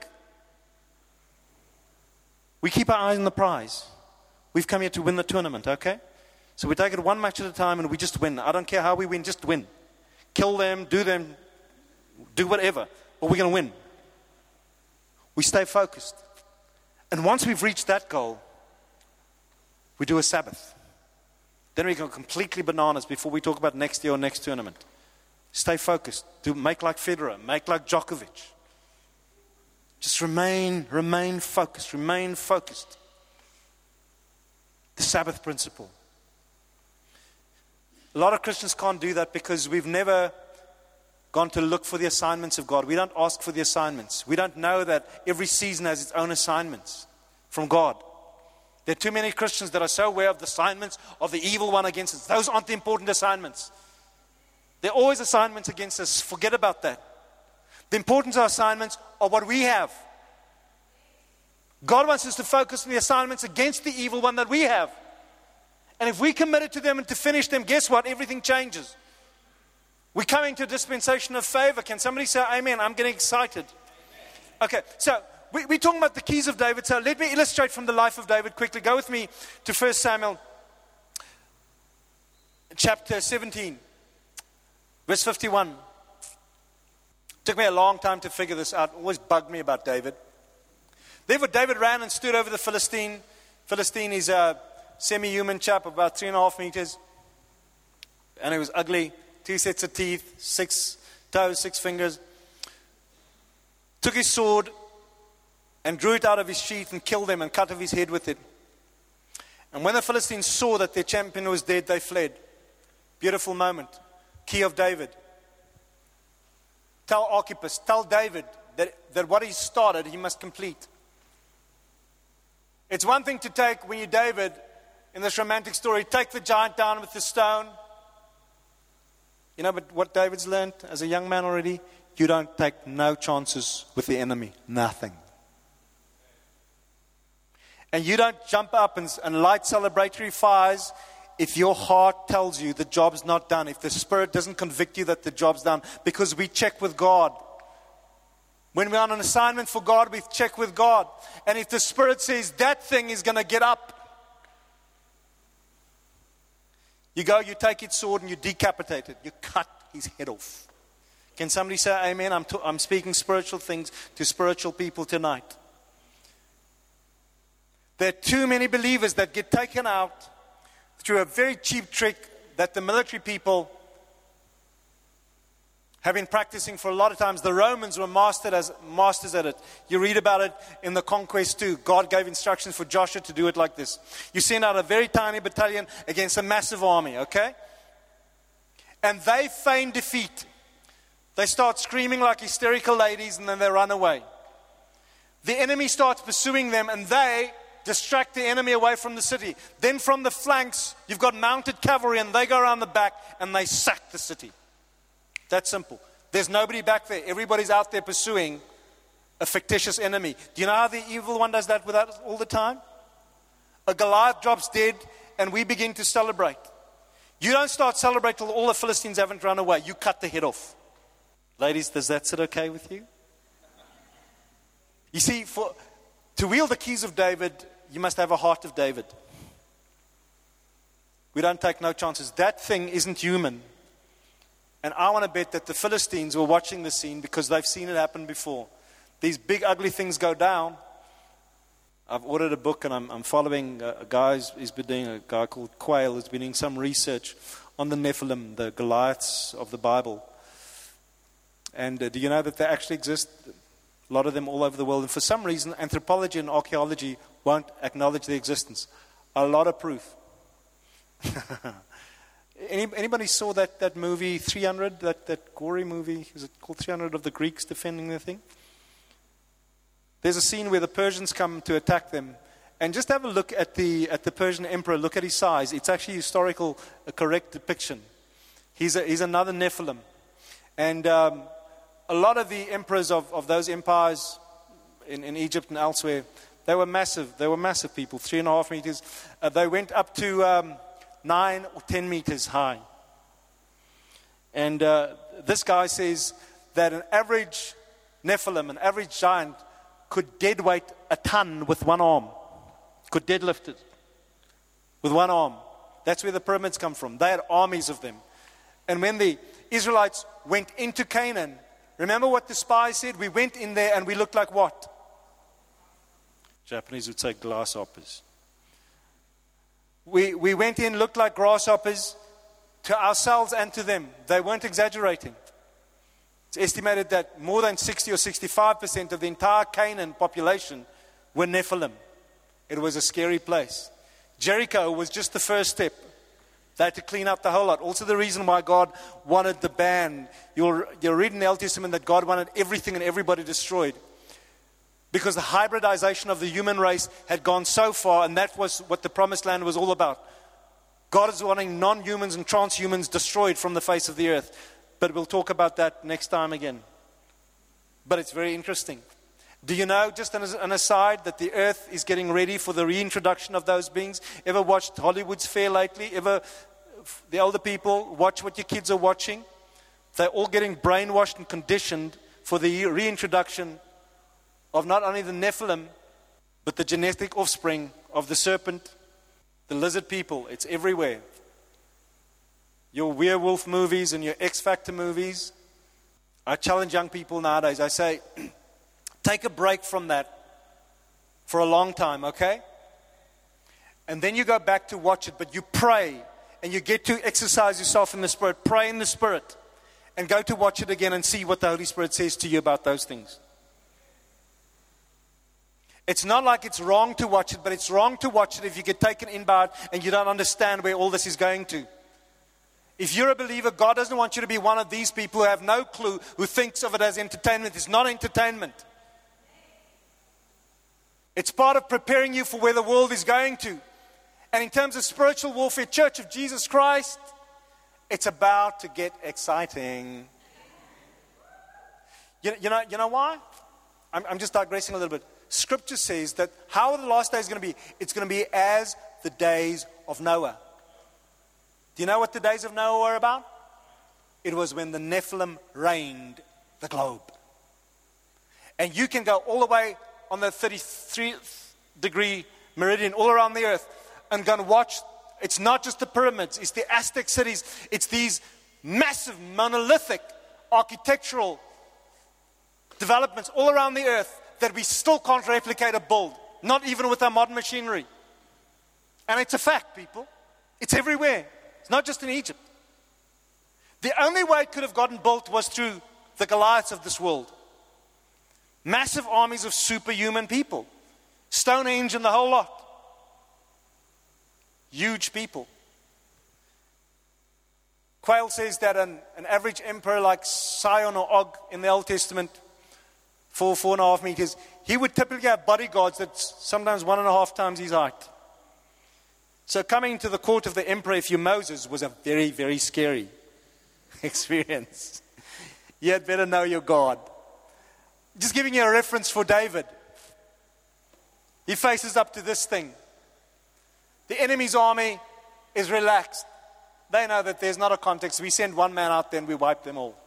We keep our eyes on the prize. We've come here to win the tournament, okay? So we take it one match at a time and we just win. I don't care how we win, just win. kill them, do whatever, but we're going to win. We stay focused. And once we've reached that goal, we do a Sabbath. Then we go completely bananas before we talk about next year or next tournament. Stay focused. Make like Federer. Make like Djokovic. Just remain focused. Remain focused. The Sabbath principle. A lot of Christians can't do that because we've never gone to look for the assignments of God. We don't ask for the assignments. We don't know that every season has its own assignments from God. There are too many Christians that are so aware of the assignments of the evil one against us. Those aren't the important assignments. There are always assignments against us. Forget about that. The important assignments are what we have. God wants us to focus on the assignments against the evil one that we have. And if we committed to them and to finish them, guess what? Everything changes. We're coming to a dispensation of favor. Can somebody say amen? I'm getting excited. Okay, so we're talking about the keys of David. So let me illustrate from the life of David quickly. Go with me to 1 Samuel chapter 17, verse 51. Took me a long time to figure this out. It always bugged me about David. Therefore David ran and stood over the Philistine. Philistine is a semi-human chap, about 3.5 meters. And he was ugly. 2 sets of teeth, 6 toes, 6 fingers. Took his sword and drew it out of his sheath and killed him and cut off his head with it. And when the Philistines saw that their champion was dead, they fled. Beautiful moment. Key of David. Tell Archippus, tell David that what he started, he must complete. It's one thing to take, when you're David, in this romantic story, take the giant down with the stone. You know, but what David's learned as a young man already, you don't take no chances with the enemy. Nothing. And you don't jump up and light celebratory fires if your heart tells you the job's not done. If the Spirit doesn't convict you that the job's done. Because we check with God. When we're on an assignment for God, we check with God. And if the Spirit says that thing is going to get up, you go, you take its sword and you decapitate it. You cut his head off. Can somebody say amen? I'm speaking spiritual things to spiritual people tonight. There are too many believers that get taken out through a very cheap trick that the military people have been practicing for a lot of times. The Romans were masters at it. You read about it in the Conquest too. God gave instructions for Joshua to do it like this. You send out a very tiny battalion against a massive army, okay? And they feign defeat. They start screaming like hysterical ladies and then they run away. The enemy starts pursuing them and they distract the enemy away from the city. Then from the flanks, you've got mounted cavalry and they go around the back and they sack the city. That's simple. There's nobody back there. Everybody's out there pursuing a fictitious enemy. Do you know how the evil one does that with us all the time? A Goliath drops dead and we begin to celebrate. You don't start celebrating till all the Philistines haven't run away. You cut the head off. Ladies, does that sit okay with you? You see, to wield the keys of David, you must have a heart of David. We don't take no chances. That thing isn't human. And I want to bet that the Philistines were watching the scene because they've seen it happen before. These big ugly things go down. I've ordered a book and I'm following a guy called Quayle who's been doing some research on the Nephilim, the Goliaths of the Bible. And do you know that they actually exist? A lot of them all over the world. And for some reason, anthropology and archaeology won't acknowledge their existence. A lot of proof. Anybody saw that movie 300, that gory movie? Is it called 300 of the Greeks defending their thing? There's a scene where the Persians come to attack them. And just have a look at the Persian emperor. Look at his size. It's actually a correct depiction. He's another Nephilim. And a lot of the emperors of those empires in Egypt and elsewhere, they were massive. They were massive people, 3.5 meters. They went up to 9 or 10 meters high. And this guy says that an average Nephilim, an average giant, could deadweight a ton with one arm. Could deadlift it with one arm. That's where the pyramids come from. They had armies of them. And when the Israelites went into Canaan, remember what the spies said? We went in there and we looked like what? Japanese would say grasshoppers. We went in, looked like grasshoppers to ourselves and to them. They weren't exaggerating. It's estimated that more than 60 or 65% of the entire Canaan population were Nephilim. It was a scary place. Jericho was just the first step. They had to clean up the whole lot. Also the reason why God wanted the ban. You'll read in the Old Testament that God wanted everything and everybody destroyed. Because the hybridization of the human race had gone so far, and that was what the promised land was all about. God is wanting non-humans and transhumans destroyed from the face of the earth. But we'll talk about that next time again. But it's very interesting. Do you know, just an aside, that the earth is getting ready for the reintroduction of those beings? Ever watched Hollywood's Fair lately? The older people, watch what your kids are watching? They're all getting brainwashed and conditioned for the reintroduction of not only the Nephilim, but the genetic offspring of the serpent, the lizard people. It's everywhere. Your werewolf movies and your X Factor movies. I challenge young people nowadays. I say, take a break from that for a long time, okay? And then you go back to watch it, but you pray and you get to exercise yourself in the Spirit. Pray in the Spirit and go to watch it again and see what the Holy Spirit says to you about those things. It's not like it's wrong to watch it, but it's wrong to watch it if you get taken in by it and you don't understand where all this is going to. If you're a believer, God doesn't want you to be one of these people who have no clue, who thinks of it as entertainment. It's not entertainment. It's part of preparing you for where the world is going to. And in terms of spiritual warfare, Church of Jesus Christ, it's about to get exciting. You know why? I'm just digressing a little bit. Scripture says that how are the last days going to be? It's going to be as the days of Noah. Do you know what the days of Noah were about? It was when the Nephilim reigned the globe. And you can go all the way on the 33rd degree meridian all around the earth and go and watch. It's not just the pyramids, it's the Aztec cities, it's these massive monolithic architectural developments all around the earth that we still can't replicate or build, not even with our modern machinery. And it's a fact, people. It's everywhere. It's not just in Egypt. The only way it could have gotten built was through the Goliaths of this world. Massive armies of superhuman people. Stonehenge and the whole lot. Huge people. Quayle says that an average emperor like Sihon or Og in the Old Testament, 4.5 meters, he would typically have bodyguards that's sometimes 1.5 times his height. So coming to the court of the emperor, if you're Moses, was a very, very scary experience. You had better know your God. Just giving you a reference for David. He faces up to this thing. The enemy's army is relaxed. They know that there's not a context. We send one man out there and we wipe them all.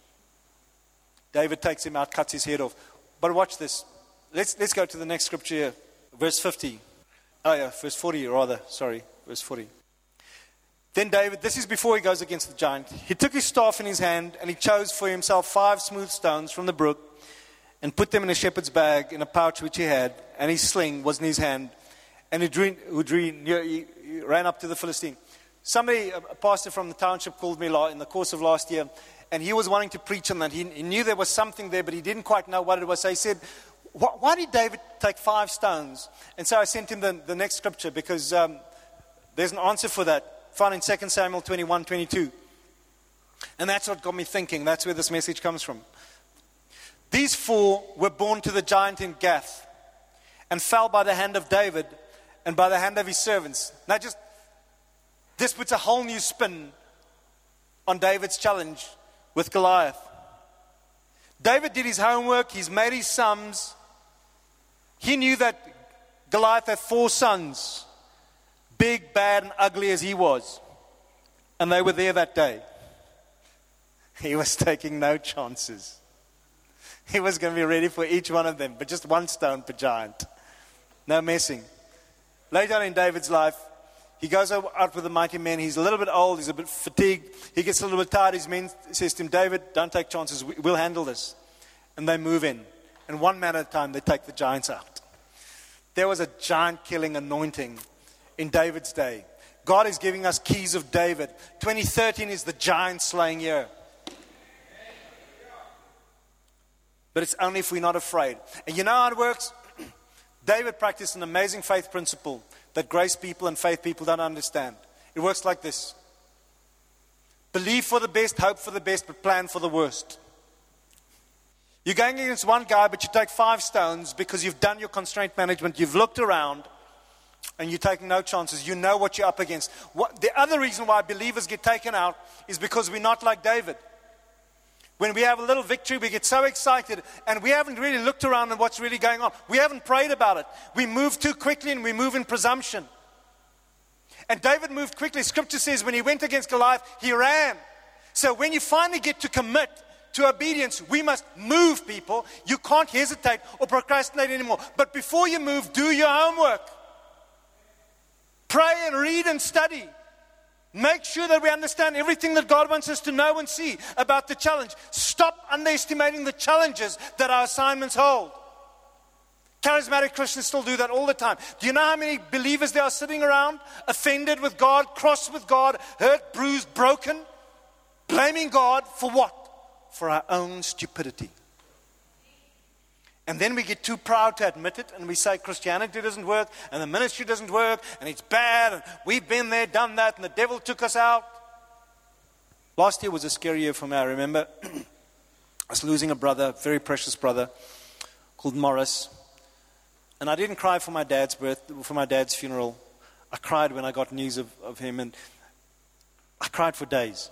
David takes him out, cuts his head off. But watch this. Let's go to the next scripture here. Verse 50. Oh yeah, verse 40 rather. Sorry, verse 40. Then David, this is before he goes against the giant. He took his staff in his hand and he chose for himself 5 smooth stones from the brook and put them in a shepherd's bag in a pouch which he had, and his sling was in his hand. And he ran up to the Philistine. Somebody, a pastor from the township, called me in the course of last year, and he was wanting to preach on that. He knew there was something there, but he didn't quite know what it was. So he said, why did David take 5 stones? And so I sent him the next scripture, because there's an answer for that, found in 2 Samuel 21:22. And that's what got me thinking. That's where this message comes from. These 4 were born to the giant in Gath and fell by the hand of David and by the hand of his servants. Now this puts a whole new spin on David's challenge with Goliath. David did his homework. He's made his sums. He knew that Goliath had 4 sons, big, bad, and ugly as he was. And they were there that day. He was taking no chances. He was going to be ready for each one of them, but just 1 stone per giant. No messing. Later on in David's life, He goes out with the mighty men. He's a little bit old. He's a bit fatigued. He gets a little bit tired. His men says to him, David, don't take chances. We'll handle this. And they move in. And one man at a time, they take the giants out. There was a giant-killing anointing in David's day. God is giving us keys of David. 2013 is the giant-slaying year. But it's only if we're not afraid. And you know how it works? David practiced an amazing faith principle that grace people and faith people don't understand. It works like this. Believe for the best, hope for the best, but plan for the worst. You're going against one guy, but you take 5 stones because you've done your constraint management. You've looked around and you're taking no chances. You know what you're up against. The other reason why believers get taken out is because we're not like David. When we have a little victory, we get so excited and we haven't really looked around at what's really going on. We haven't prayed about it. We move too quickly and we move in presumption. And David moved quickly. Scripture says when he went against Goliath, he ran. So when you finally get to commit to obedience, we must move, people. You can't hesitate or procrastinate anymore. But before you move, do your homework. Pray and read and study. Make sure that we understand everything that God wants us to know and see about the challenge. Stop underestimating the challenges that our assignments hold. Charismatic Christians still do that all the time. Do you know how many believers there are sitting around, offended with God, cross with God, hurt, bruised, broken, blaming God for what? For our own stupidity. And then we get too proud to admit it and we say Christianity doesn't work and the ministry doesn't work and it's bad and we've been there, done that, and the devil took us out. Last year was a scary year for me. I remember I was losing a brother, a very precious brother called Morris. And I didn't cry for my dad's funeral. I cried when I got news of him, and I cried for days.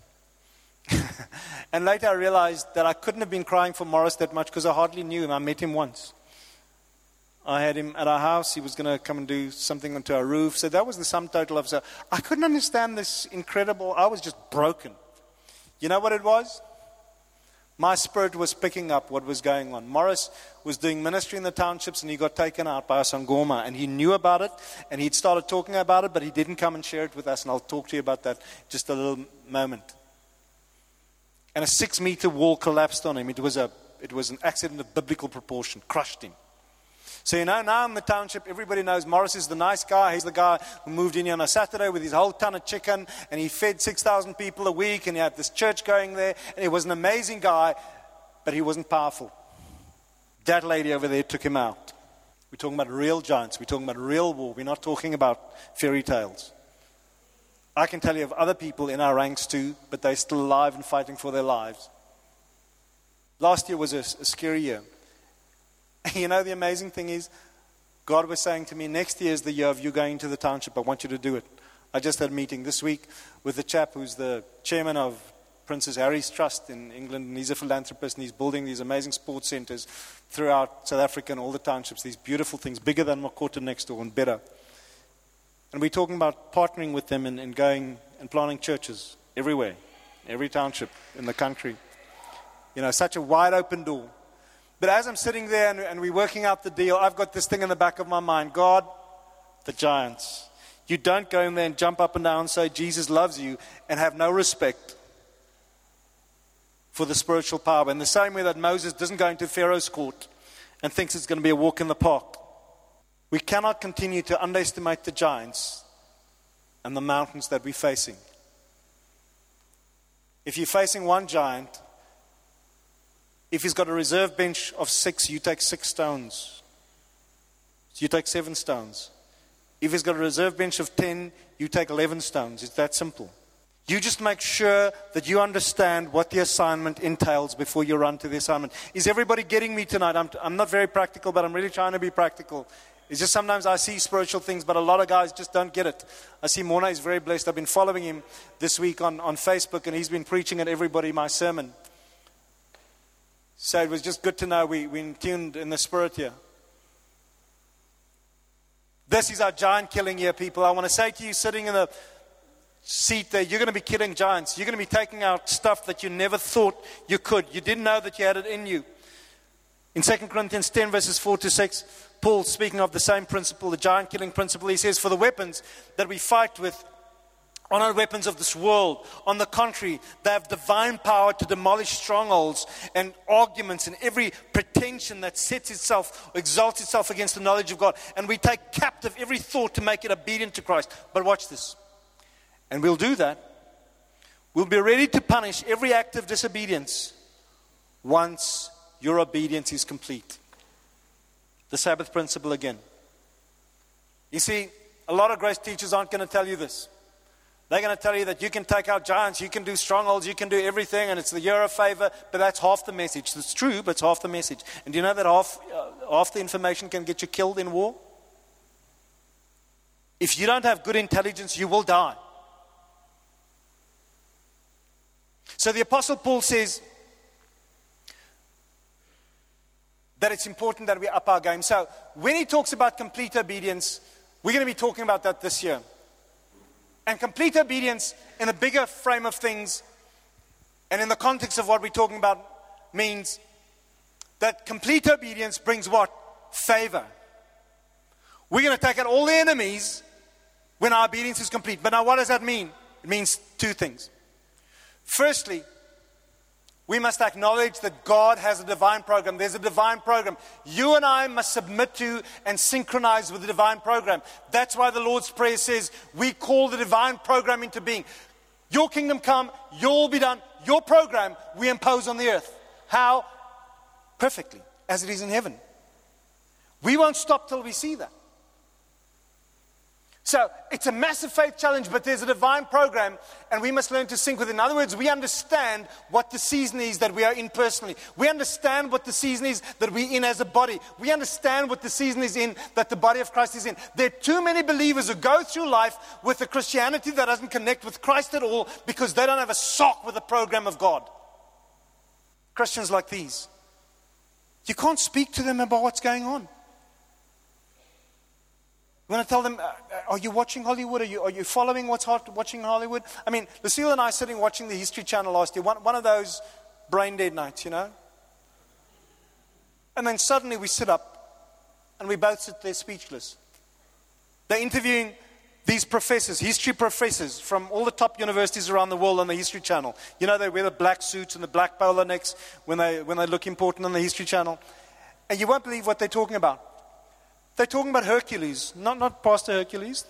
And later I realized that I couldn't have been crying for Morris that much because I hardly knew him. I met him once. I had him at our house. He was going to come and do something onto our roof. So that was the sum total of it. I couldn't understand this incredible. I was just broken. You know what it was? My spirit was picking up what was going on. Morris was doing ministry in the townships and he got taken out by a Sangoma, and he knew about it and he'd started talking about it, but he didn't come and share it with us, and I'll talk to you about that just a little moment. And a 6-meter wall collapsed on him. It was an accident of biblical proportion, crushed him. So now in the township, everybody knows Morris is the nice guy. He's the guy who moved in here on a Saturday with his whole ton of chicken, and he fed 6,000 people a week, and he had this church going there, and he was an amazing guy, but he wasn't powerful. That lady over there took him out. We're talking about real giants. We're talking about real war. We're not talking about fairy tales. I can tell you of other people in our ranks too, but they're still alive and fighting for their lives. Last year was a scary year. You know, the amazing thing is, God was saying to me, next year is the year of you going to the township. I want you to do it. I just had a meeting this week with the chap who's the chairman of Princess Harry's Trust in England, and he's a philanthropist, and he's building these amazing sports centers throughout South Africa and all the townships, these beautiful things, bigger than Makota next door and better. And we're talking about partnering with them and going and planting churches everywhere, every township in the country. You know, such a wide open door. But as I'm sitting there and we're working out the deal, I've got this thing in the back of my mind. God, the giants. You don't go in there and jump up and down and say Jesus loves you and have no respect for the spiritual power. In the same way that Moses doesn't go into Pharaoh's court and thinks it's going to be a walk in the park. We cannot continue to underestimate the giants and the mountains that we're facing. If you're facing one giant, if he's got a reserve bench of 6, you take 6 stones. So you take 7 stones. If he's got a reserve bench of 10, you take 11 stones. It's that simple. You just make sure that you understand what the assignment entails before you run to the assignment. Is everybody getting me tonight? I'm not very practical, but I'm really trying to be practical. It's just sometimes I see spiritual things, but a lot of guys just don't get it. I see Mona is very blessed. I've been following him this week on Facebook, and he's been preaching at everybody my sermon. So it was just good to know we're tuned in the spirit here. This is our giant killing year, people. I want to say to you sitting in the seat there, you're going to be killing giants. You're going to be taking out stuff that you never thought you could. You didn't know that you had it in you. In 2 Corinthians 10 verses 4 to 6, Paul, speaking of the same principle, the giant killing principle, he says, for the weapons that we fight with are not weapons of this world. On the contrary, they have divine power to demolish strongholds and arguments and every pretension that sets itself, exalts itself against the knowledge of God. And we take captive every thought to make it obedient to Christ. But watch this. And we'll do that. We'll be ready to punish every act of disobedience once your obedience is complete. The Sabbath principle again. You see, a lot of grace teachers aren't going to tell you this. They're going to tell you that you can take out giants, you can do strongholds, you can do everything, and it's the year of favor, but that's half the message. It's true, but it's half the message. And do you know that half the information can get you killed in war? If you don't have good intelligence, you will die. So the Apostle Paul says that it's important that we up our game. So when he talks about complete obedience, we're going to be talking about that this year. And complete obedience in a bigger frame of things and in the context of what we're talking about means that complete obedience brings what? Favor. We're going to take out all the enemies when our obedience is complete. But now what does that mean? It means two things. Firstly, we must acknowledge that God has a divine program. There's a divine program. You and I must submit to and synchronize with the divine program. That's why the Lord's Prayer says we call the divine program into being. Your kingdom come, your will be done, your program we impose on the earth. How? Perfectly, as it is in heaven. We won't stop till we see that. So it's a massive faith challenge, but there's a divine program, and we must learn to sync with it. In other words, we understand what the season is that we are in personally. We understand what the season is that we're in as a body. We understand what the season is in that the body of Christ is in. There are too many believers who go through life with a Christianity that doesn't connect with Christ at all because they don't have a sock with the program of God. Christians like these. You can't speak to them about what's going on. You want to tell them, are you watching Hollywood? Are you following what's hot watching Hollywood? I mean, Lucille and I sitting watching the History Channel last year, one of those brain dead nights, you know. And then suddenly we sit up and we both sit there speechless. They're interviewing these professors, history professors from all the top universities around the world on the History Channel. You know, they wear the black suits and the black polo necks when they look important on the History Channel. And you won't believe what they're talking about. They're talking about Hercules, not Pastor Hercules.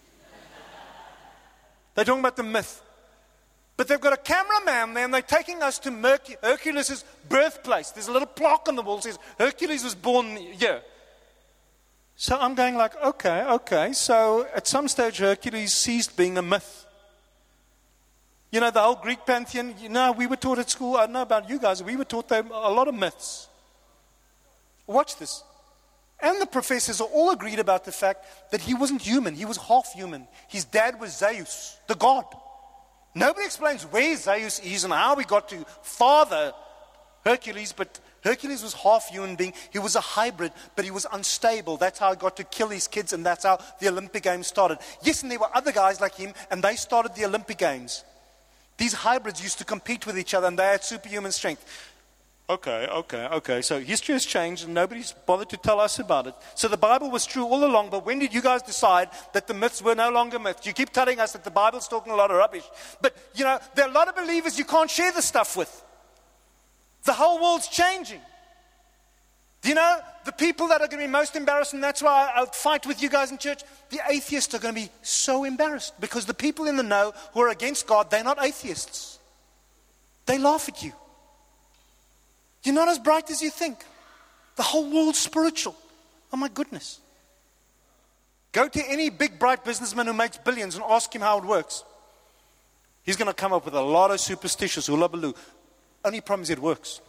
They're talking about the myth. But they've got a cameraman there and they're taking us to Hercules' birthplace. There's a little plaque on the wall that says Hercules was born here. So I'm going like, okay. So at some stage Hercules ceased being a myth. You know, the whole Greek pantheon, we were taught at school, I don't know about you guys, we were taught them a lot of myths. Watch this. And the professors are all agreed about the fact that he wasn't human. He was half human. His dad was Zeus, the god. Nobody explains where Zeus is and how we got to father Hercules, but Hercules was half human being. He was a hybrid, but he was unstable. That's how he got to kill his kids, and that's how the Olympic Games started. Yes, and there were other guys like him, and they started the Olympic Games. These hybrids used to compete with each other, and they had superhuman strength. Okay. So history has changed and nobody's bothered to tell us about it. So the Bible was true all along, but when did you guys decide that the myths were no longer myths? You keep telling us that the Bible's talking a lot of rubbish. But, there are a lot of believers you can't share this stuff with. The whole world's changing. Do you know, the people that are going to be most embarrassed, and that's why I'll fight with you guys in church, the atheists are going to be so embarrassed because the people in the know who are against God, they're not atheists. They laugh at you. You're not as bright as you think. The whole world's spiritual. Oh my goodness. Go to any big bright businessman who makes billions and ask him how it works. He's going to come up with a lot of superstitious hullabaloo. Only problem is it works.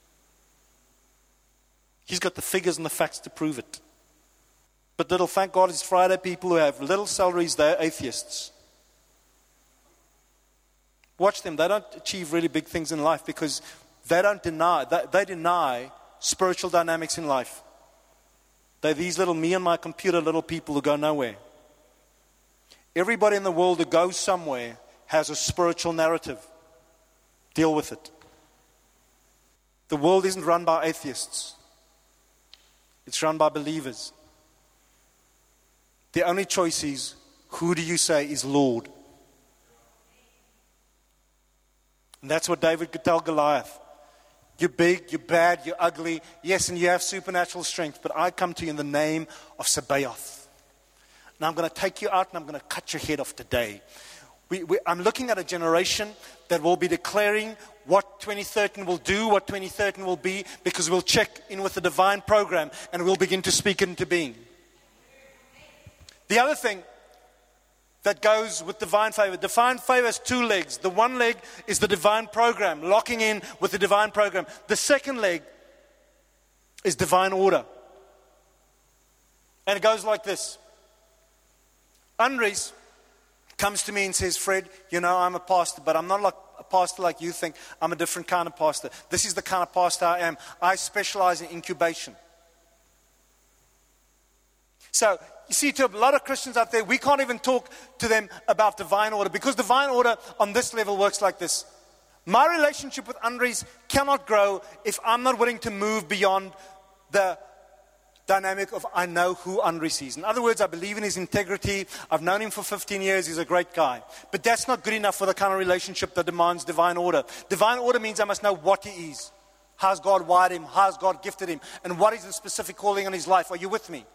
He's got the figures and the facts to prove it. But thank God it's Friday people who have little salaries, they're atheists. Watch them. They don't achieve really big things in life because they deny spiritual dynamics in life. They're these little me and my computer little people who go nowhere. Everybody in the world who goes somewhere has a spiritual narrative. Deal with it. The world isn't run by atheists. It's run by believers. The only choice is, who do you say is Lord? And that's what David could tell Goliath. You're big, you're bad, you're ugly. Yes, and you have supernatural strength, but I come to you in the name of Sabaoth. Now I'm going to take you out and I'm going to cut your head off today. I'm looking at a generation that will be declaring what 2013 will do, what 2013 will be, because we'll check in with the divine program and we'll begin to speak it into being. The other thing that goes with divine favor has two legs. The one leg is the divine program, locking in with the divine program. The second leg is divine order. And it goes like this. Andres comes to me and says, Fred, I'm a pastor, but I'm not like a pastor like you think. I'm a different kind of pastor. This is the kind of pastor I am. I specialize in incubation. So, you see, to a lot of Christians out there, we can't even talk to them about divine order, because divine order on this level works like this. My relationship with Andres cannot grow if I'm not willing to move beyond the dynamic of I know who Andres is. In other words, I believe in his integrity. I've known him for 15 years. He's a great guy. But that's not good enough for the kind of relationship that demands divine order. Divine order means I must know what he is. How's God wired him? How's God gifted him? And what is the specific calling on his life? Are you with me?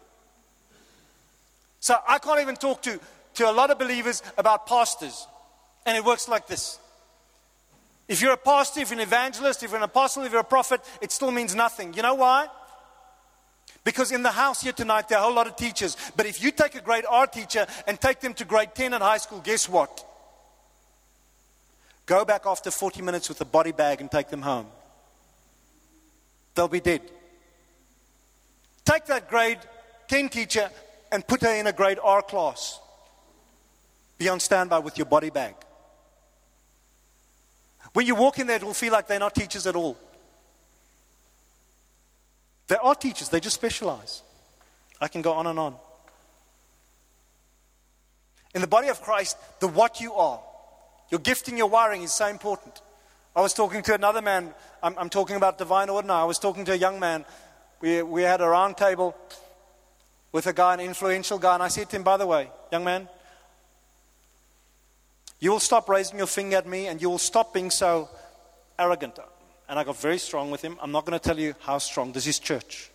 So I can't even talk to a lot of believers about pastors. And it works like this. If you're a pastor, if you're an evangelist, if you're an apostle, if you're a prophet, it still means nothing. You know why? Because in the house here tonight, there are a whole lot of teachers. But if you take a grade R teacher and take them to grade 10 in high school, guess what? Go back after 40 minutes with a body bag and take them home. They'll be dead. Take that grade 10 teacher and put her in a grade R class. Be on standby with your body bag. When you walk in there, it will feel like they're not teachers at all. They are teachers, they just specialize. I can go on and on. In the body of Christ, the what you are, your gifting, your wiring is so important. I was talking to another man, I'm talking about divine order now. I was talking to a young man. We had a round table with a guy, an influential guy, and I said to him, by the way, young man, you will stop raising your finger at me and you will stop being so arrogant. And I got very strong with him. I'm not going to tell you how strong. This is church.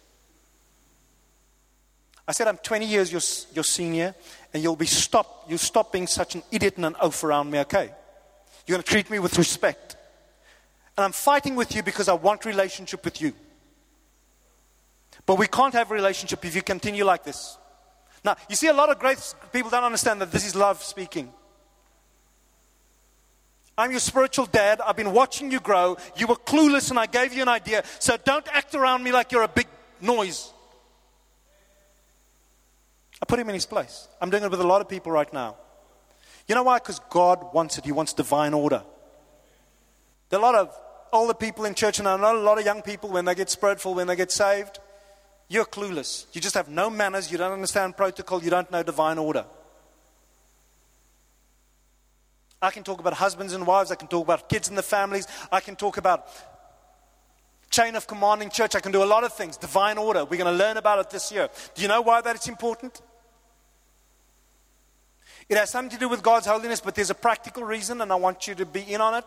I said, I'm 20 years your senior, and you'll stop being such an idiot and an oaf around me, okay? You're going to treat me with respect. And I'm fighting with you because I want relationship with you. But we can't have a relationship if you continue like this. Now, you see, a lot of great people don't understand that this is love speaking. I'm your spiritual dad. I've been watching you grow. You were clueless and I gave you an idea. So don't act around me like you're a big noise. I put him in his place. I'm doing it with a lot of people right now. You know why? Because God wants it. He wants divine order. There are a lot of older people in church, and I know a lot of young people, when they get spirit-filled, when they get saved, you're clueless. You just have no manners. You don't understand protocol. You don't know divine order. I can talk about husbands and wives. I can talk about kids and the families. I can talk about chain of command in church. I can do a lot of things. Divine order. We're going to learn about it this year. Do you know why that it's important? It has something to do with God's holiness, but there's a practical reason, and I want you to be in on it.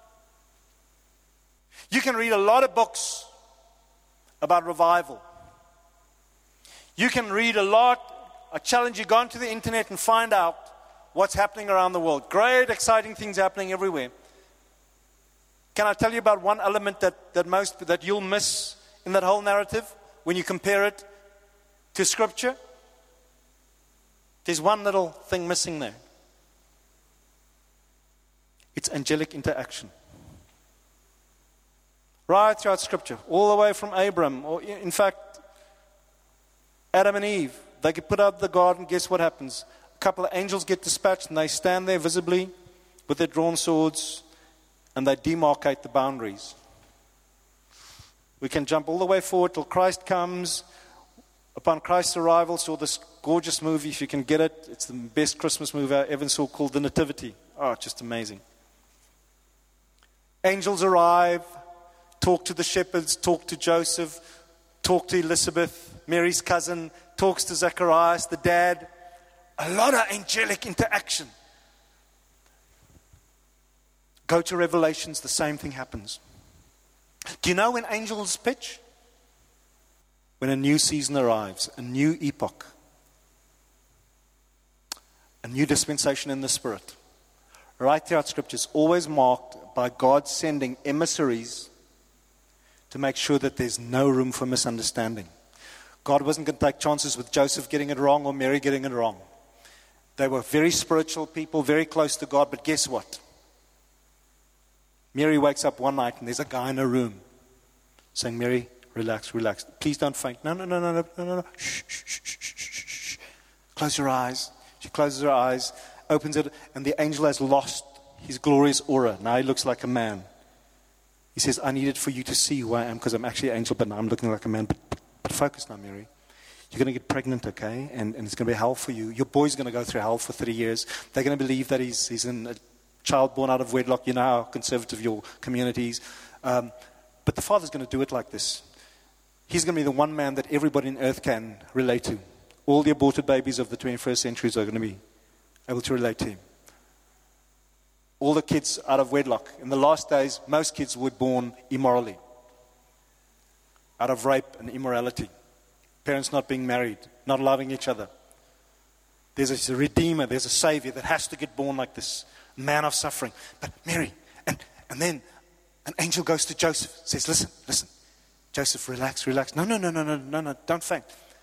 You can read a lot of books about revival. You can read a lot. I challenge you, go onto the internet and find out what's happening around the world. Great, exciting things happening everywhere. Can I tell you about one element that you'll miss in that whole narrative when you compare it to Scripture? There's one little thing missing there. It's angelic interaction. Right throughout Scripture, all the way from Abram, or in fact, Adam and Eve, they get put out of the garden, guess what happens? A couple of angels get dispatched and they stand there visibly with their drawn swords and they demarcate the boundaries. We can jump all the way forward till Christ comes. Upon Christ's arrival, saw this gorgeous movie, if you can get it. It's the best Christmas movie I ever saw, called The Nativity. Oh, just amazing. Angels arrive, talk to the shepherds, talk to Joseph, talk to Elizabeth. Mary's cousin, talks to Zacharias, the dad. A lot of angelic interaction. Go to Revelations, the same thing happens. Do you know when angels pitch? When a new season arrives, a new epoch, a new dispensation in the Spirit. Right throughout Scripture is always marked by God sending emissaries to make sure that there's no room for misunderstanding. God wasn't going to take chances with Joseph getting it wrong or Mary getting it wrong. They were very spiritual people, very close to God, but guess what? Mary wakes up one night and there's a guy in her room saying, Mary, relax, relax. Please don't faint. No. Shh. Close your eyes. She closes her eyes, opens it, and the angel has lost his glorious aura. Now he looks like a man. He says, I needed for you to see who I am because I'm actually an angel, but now I'm looking like a man. But focus now, Mary. You're going to get pregnant, okay? And it's going to be hell for you. Your boy's going to go through hell for 3 years. They're going to believe that he's a child born out of wedlock. You know how conservative your community is. But the Father's going to do it like this. He's going to be the one man that everybody on earth can relate to. All the aborted babies of the 21st centuries are going to be able to relate to him. All the kids out of wedlock. In the last days, most kids were born immorally. Out of rape and immorality. Parents not being married, not loving each other. There's a Redeemer, there's a Savior that has to get born like this. Man of suffering. But Mary, and then an angel goes to Joseph, says, listen. Joseph, relax. No, don't faint.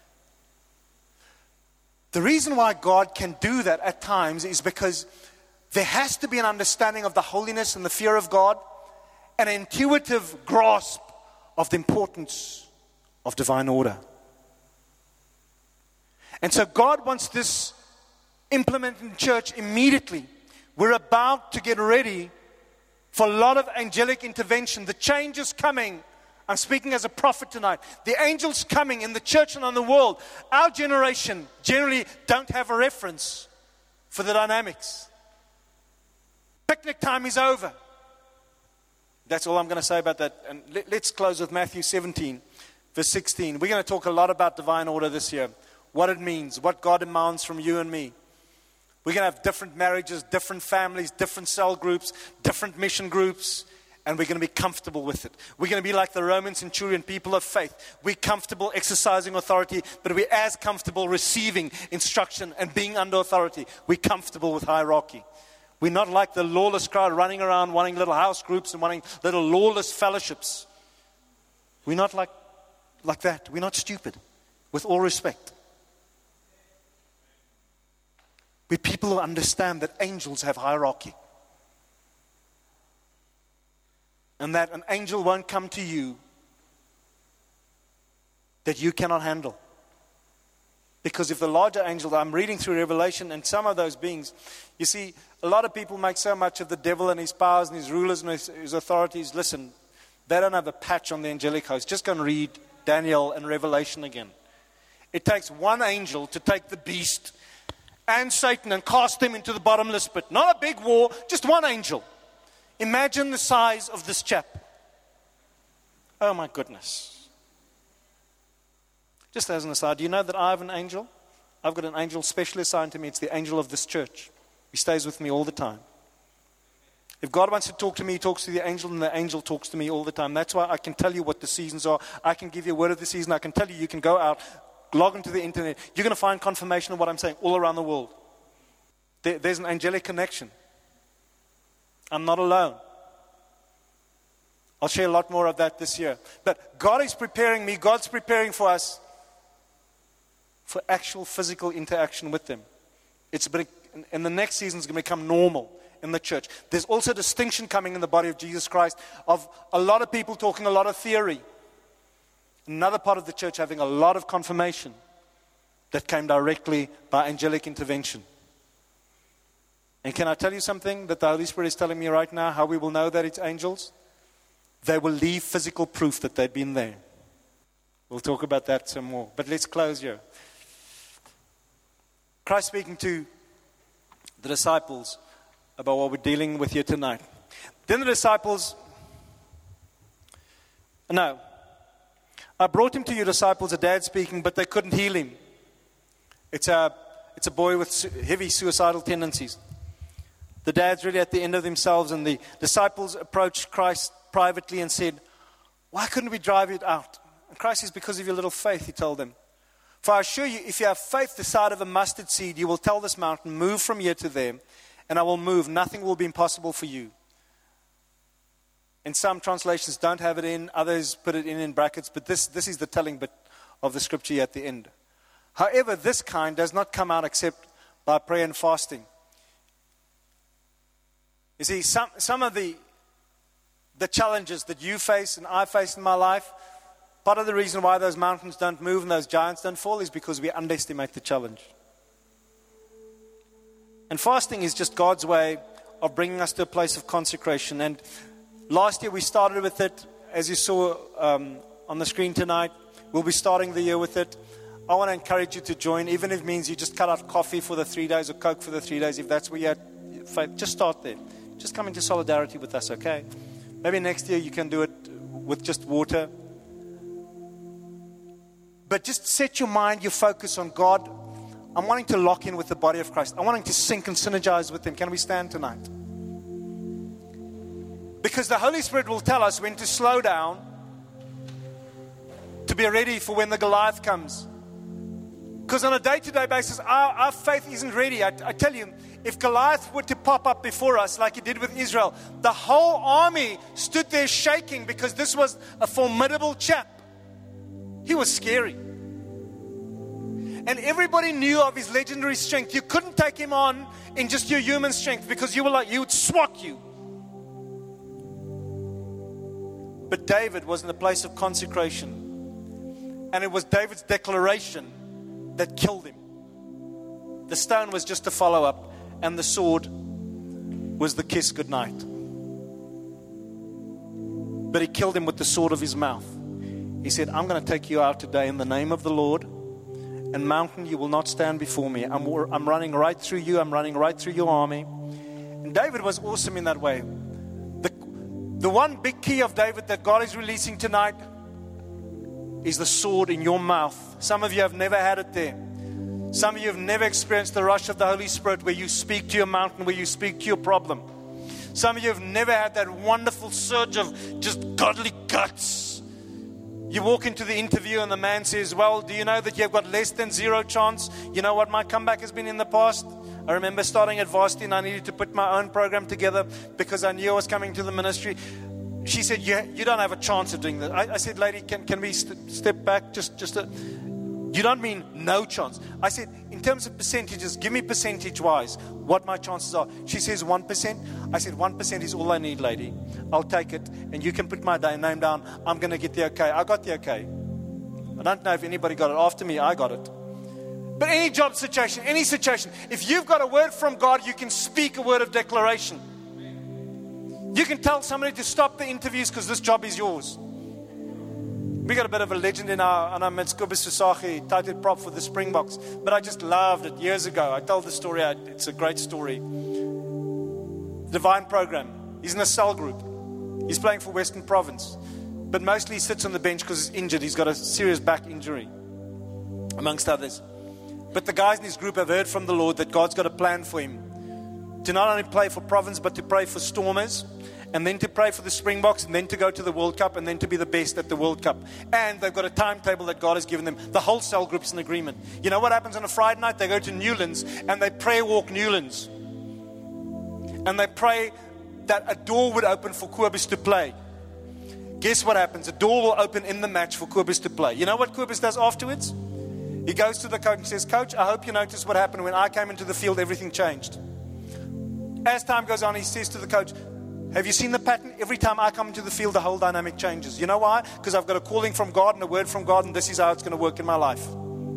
The reason why God can do that at times is because there has to be an understanding of the holiness and the fear of God, an intuitive grasp of the importance of divine order. And so God wants this implemented in church immediately. We're about to get ready for a lot of angelic intervention. The change is coming. I'm speaking as a prophet tonight. The angels coming in the church and on the world. Our generation generally don't have a reference for the dynamics. Picnic time is over. That's all I'm going to say about that. And let's close with Matthew 17, verse 16. We're going to talk a lot about divine order this year. What it means, what God demands from you and me. We're going to have different marriages, different families, different cell groups, different mission groups. And we're going to be comfortable with it. We're going to be like the Roman centurion, people of faith. We're comfortable exercising authority, but we're as comfortable receiving instruction and being under authority. We're comfortable with hierarchy. We're not like the lawless crowd running around wanting little house groups and wanting little lawless fellowships. We're not like that. We're not stupid, with all respect. We're people who understand that angels have hierarchy. And that an angel won't come to you that you cannot handle. Because if the larger angel, I'm reading through Revelation, and some of those beings, you see, a lot of people make so much of the devil and his powers and his rulers and his authorities. Listen, they don't have a patch on the angelic host. Just go and read Daniel and Revelation again. It takes one angel to take the beast and Satan and cast them into the bottomless pit. Not a big war, just one angel. Imagine the size of this chap. Oh my goodness. Just as an aside, do you know that I have an angel? I've got an angel specially assigned to me. It's the angel of this church. He stays with me all the time. If God wants to talk to me, he talks to the angel, and the angel talks to me all the time. That's why I can tell you what the seasons are. I can give you a word of the season. I can tell you, you can go out, log into the internet. You're going to find confirmation of what I'm saying all around the world. There's an angelic connection. I'm not alone. I'll share a lot more of that this year. But God is preparing me, God's preparing for us for actual physical interaction with them. In the next season, it's going to become normal in the church. There's also distinction coming in the body of Jesus Christ of a lot of people talking a lot of theory. Another part of the church having a lot of confirmation that came directly by angelic intervention. And can I tell you something that the Holy Spirit is telling me right now, how we will know that it's angels? They will leave physical proof that they've been there. We'll talk about that some more. But let's close here. Christ speaking to the disciples about what we're dealing with here tonight. Then the disciples, no, I brought him to your disciples, a dad speaking, but they couldn't heal him. It's a boy with heavy suicidal tendencies. The dad's really at the end of themselves, and the disciples approached Christ privately and said, why couldn't we drive it out? And Christ says, because of your little faith, he told them. For I assure you, if you have faith the size of a mustard seed, you will tell this mountain, move from here to there, and I will move. Nothing will be impossible for you. In some translations don't have it in, others put it in brackets, but this is the telling bit of the scripture at the end. However, this kind does not come out except by prayer and fasting. You see, some of the challenges that you face and I face in my life, part of the reason why those mountains don't move and those giants don't fall is because we underestimate the challenge. And fasting is just God's way of bringing us to a place of consecration. And last year we started with it, as you saw on the screen tonight. We'll be starting the year with it. I want to encourage you to join, even if it means you just cut out coffee for the 3 days or Coke for the 3 days. If that's where you're at, faith, just start there. Just come into solidarity with us, okay? Maybe next year you can do it with just water. But just set your mind, your focus on God. I'm wanting to lock in with the body of Christ. I'm wanting to sync and synergize with Him. Can we stand tonight? Because the Holy Spirit will tell us when to slow down, to be ready for when the Goliath comes. Because on a day-to-day basis, our faith isn't ready. I tell you, if Goliath were to pop up before us like he did with Israel, the whole army stood there shaking because this was a formidable chap. He was scary. And everybody knew of his legendary strength. You couldn't take him on in just your human strength because you were like, he would swat you. But David was in a place of consecration. And it was David's declaration that killed him. The stone was just a follow-up, and the sword was the kiss goodnight. But he killed him with the sword of his mouth. He said, I'm going to take you out today in the name of the Lord, and mountain, you will not stand before me. I'm running right through you. I'm running right through your army. And David was awesome in that way. The one big key of David that God is releasing tonight is the sword in your mouth. Some of you have never had it there. Some of you have never experienced the rush of the Holy Spirit where you speak to your mountain, where you speak to your problem. Some of you have never had that wonderful surge of just godly guts. You walk into the interview and the man says, well, do you know that you've got less than 0 chance? You know what my comeback has been in the past? I remember starting at Varsity and I needed to put my own program together because I knew I was coming to the ministry. She said, you don't have a chance of doing that. I said, lady, can we step back? You don't mean no chance. I said, in terms of percentages, give me percentage-wise what my chances are. She says 1%. I said, 1% is all I need, lady. I'll take it, and you can put my name down. I'm going to get the okay. I got the okay. I don't know if anybody got it. After me, I got it. But any job situation, any situation, if you've got a word from God, you can speak a word of declaration. You can tell somebody to stop the interviews because this job is yours. We got a bit of a legend in our midst, Kobus Susagi, titled prop for the Springboks. But I just loved it years ago. I told the story. It's a great story. Divine program. He's in a cell group. He's playing for Western Province. But mostly he sits on the bench because he's injured. He's got a serious back injury, amongst others. But the guys in his group have heard from the Lord that God's got a plan for him. To not only play for Province, but to pray for Stormers. And then to pray for the Springboks, and then to go to the World Cup, and then to be the best at the World Cup. And they've got a timetable that God has given them. The whole cell group's in agreement. You know what happens on a Friday night? They go to Newlands, and they prayer walk Newlands. And they pray that a door would open for Kobus to play. Guess what happens? A door will open in the match for Kobus to play. You know what Kobus does afterwards? He goes to the coach and says, Coach, I hope you noticed what happened when I came into the field, everything changed. As time goes on, he says to the coach, have you seen the pattern? Every time I come into the field, the whole dynamic changes. You know why? Because I've got a calling from God and a word from God, and this is how it's going to work in my life.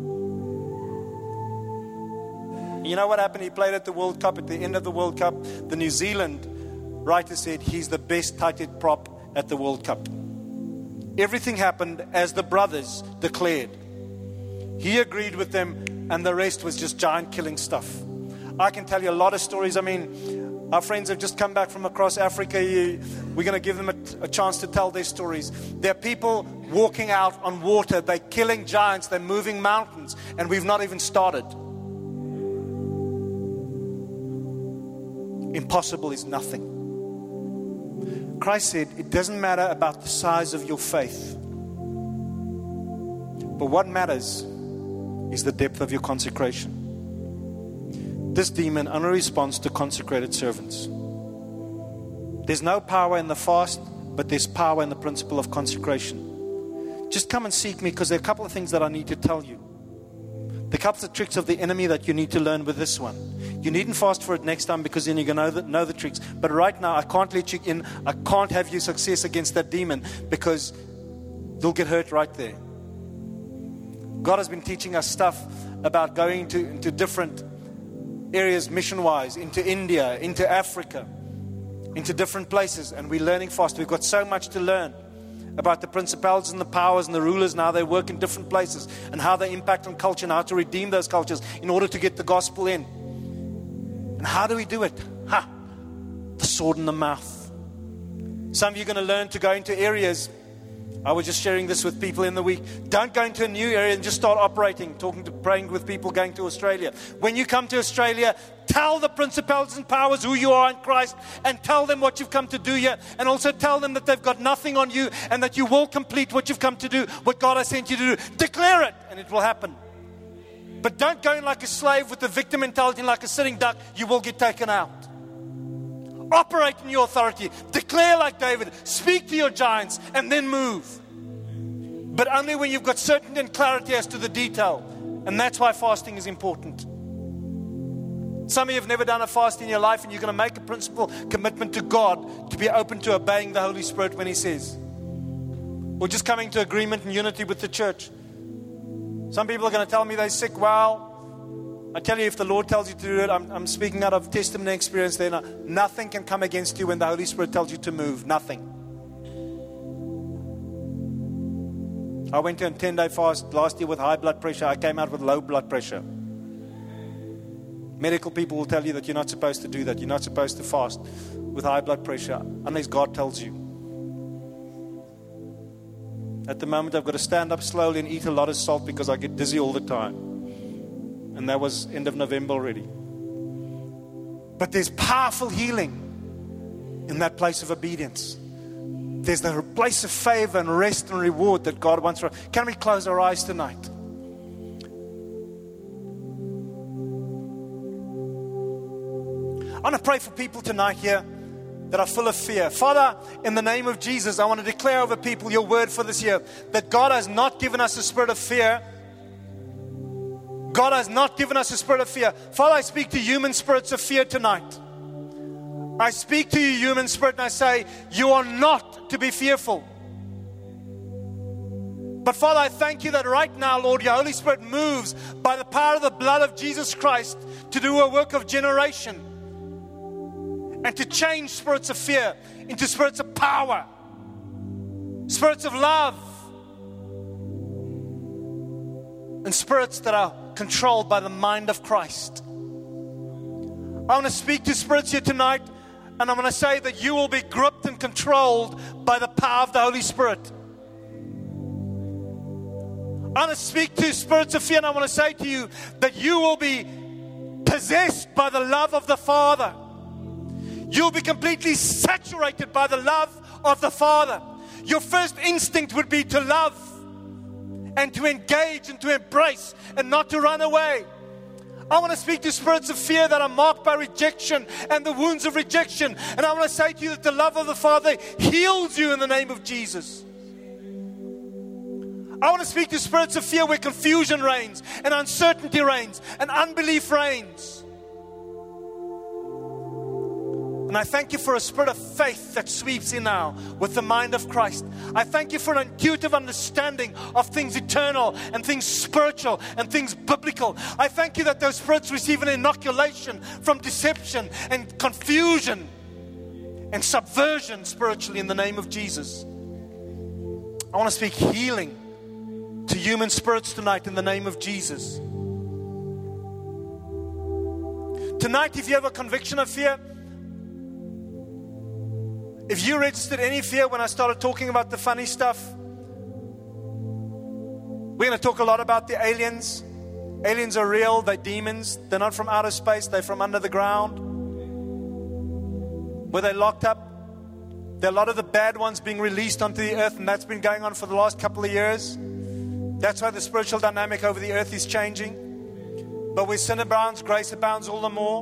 You know what happened? He played at the World Cup. At the end of the World Cup, the New Zealand writer said he's the best tight end prop at the World Cup. Everything happened as the brothers declared. He agreed with them, and the rest was just giant killing stuff. I can tell you a lot of stories. I mean, Our friends have just come back from across Africa. We're going to give them a chance to tell their stories. There are people walking out on water. They're killing giants. They're moving mountains. And we've not even started. Impossible is nothing. Christ said, it doesn't matter about the size of your faith. But what matters is the depth of your consecration. This demon only responds to consecrated servants. There's no power in the fast, but there's power in the principle of consecration. Just come and seek me, because there are a couple of things that I need to tell you. The couple of tricks of the enemy that you need to learn with this one. You needn't fast for it next time, because then you're going to know the tricks. But right now, I can't let you in. I can't have you success against that demon, because you'll get hurt right there. God has been teaching us stuff about going into different areas mission-wise, into India, into Africa, into different places, and we're learning fast. We've got so much to learn about the principalities and the powers and the rulers and how they work in different places and how they impact on culture and how to redeem those cultures in order to get the gospel in. And how do we do it? The sword in the mouth. Some of you are going to learn to go into areas. I was just sharing this with people in the week. Don't go into a new area and just start operating, praying with people going to Australia. When you come to Australia, tell the principalities and powers who you are in Christ, and tell them what you've come to do here, and also tell them that they've got nothing on you and that you will complete what you've come to do, what God has sent you to do. Declare it, and it will happen. But don't go in like a slave with the victim mentality, like a sitting duck. You will get taken out. Operate in your authority. Declare like David. Speak to your giants and then move. But only when you've got certainty and clarity as to the detail. And that's why fasting is important. Some of you have never done a fast in your life, and you're going to make a principle commitment to God to be open to obeying the Holy Spirit when He says. Or just coming to agreement and unity with the church. Some people are going to tell me they're sick. Well, I tell you, if the Lord tells you to do it, I'm speaking out of testimony experience there. Nothing can come against you when the Holy Spirit tells you to move. Nothing. I went to a 10-day fast last year with high blood pressure. I came out with low blood pressure. Medical people will tell you that you're not supposed to do that. You're not supposed to fast with high blood pressure unless God tells you. At the moment, I've got to stand up slowly and eat a lot of salt because I get dizzy all the time. And that was end of November already. But there's powerful healing in that place of obedience. There's the place of favor and rest and reward that God wants for us. Can we close our eyes tonight? I want to pray for people tonight here that are full of fear. Father, in the name of Jesus, I want to declare over people your word for this year, that God has not given us a spirit of fear. God has not given us a spirit of fear. Father, I speak to human spirits of fear tonight. I speak to you, human spirit, and I say, you are not to be fearful. But Father, I thank you that right now, Lord, your Holy Spirit moves by the power of the blood of Jesus Christ to do a work of generation and to change spirits of fear into spirits of power, spirits of love, and spirits that are controlled by the mind of Christ. I want to speak to spirits here tonight, and I'm going to say that you will be gripped and controlled by the power of the Holy Spirit. I want to speak to spirits of fear, and I want to say to you that you will be possessed by the love of the Father. You'll be completely saturated by the love of the Father. Your first instinct would be to love and to engage and to embrace and not to run away. I want to speak to spirits of fear that are marked by rejection and the wounds of rejection. And I want to say to you that the love of the Father heals you in the name of Jesus. I want to speak to spirits of fear where confusion reigns and uncertainty reigns and unbelief reigns. And I thank you for a spirit of faith that sweeps in now with the mind of Christ. I thank you for an intuitive understanding of things eternal and things spiritual and things biblical. I thank you that those spirits receive an inoculation from deception and confusion and subversion spiritually in the name of Jesus. I want to speak healing to human spirits tonight in the name of Jesus. Tonight, if you have a conviction of fear, If you registered any fear when I started talking about the funny stuff, we're going to talk a lot about the aliens. Aliens are real, they're demons. They're not from outer space, they're from under the ground. Where they're locked up. There are a lot of the bad ones being released onto the earth, and that's been going on for the last couple of years. That's why the spiritual dynamic over the earth is changing. But where sin abounds, grace abounds all the more.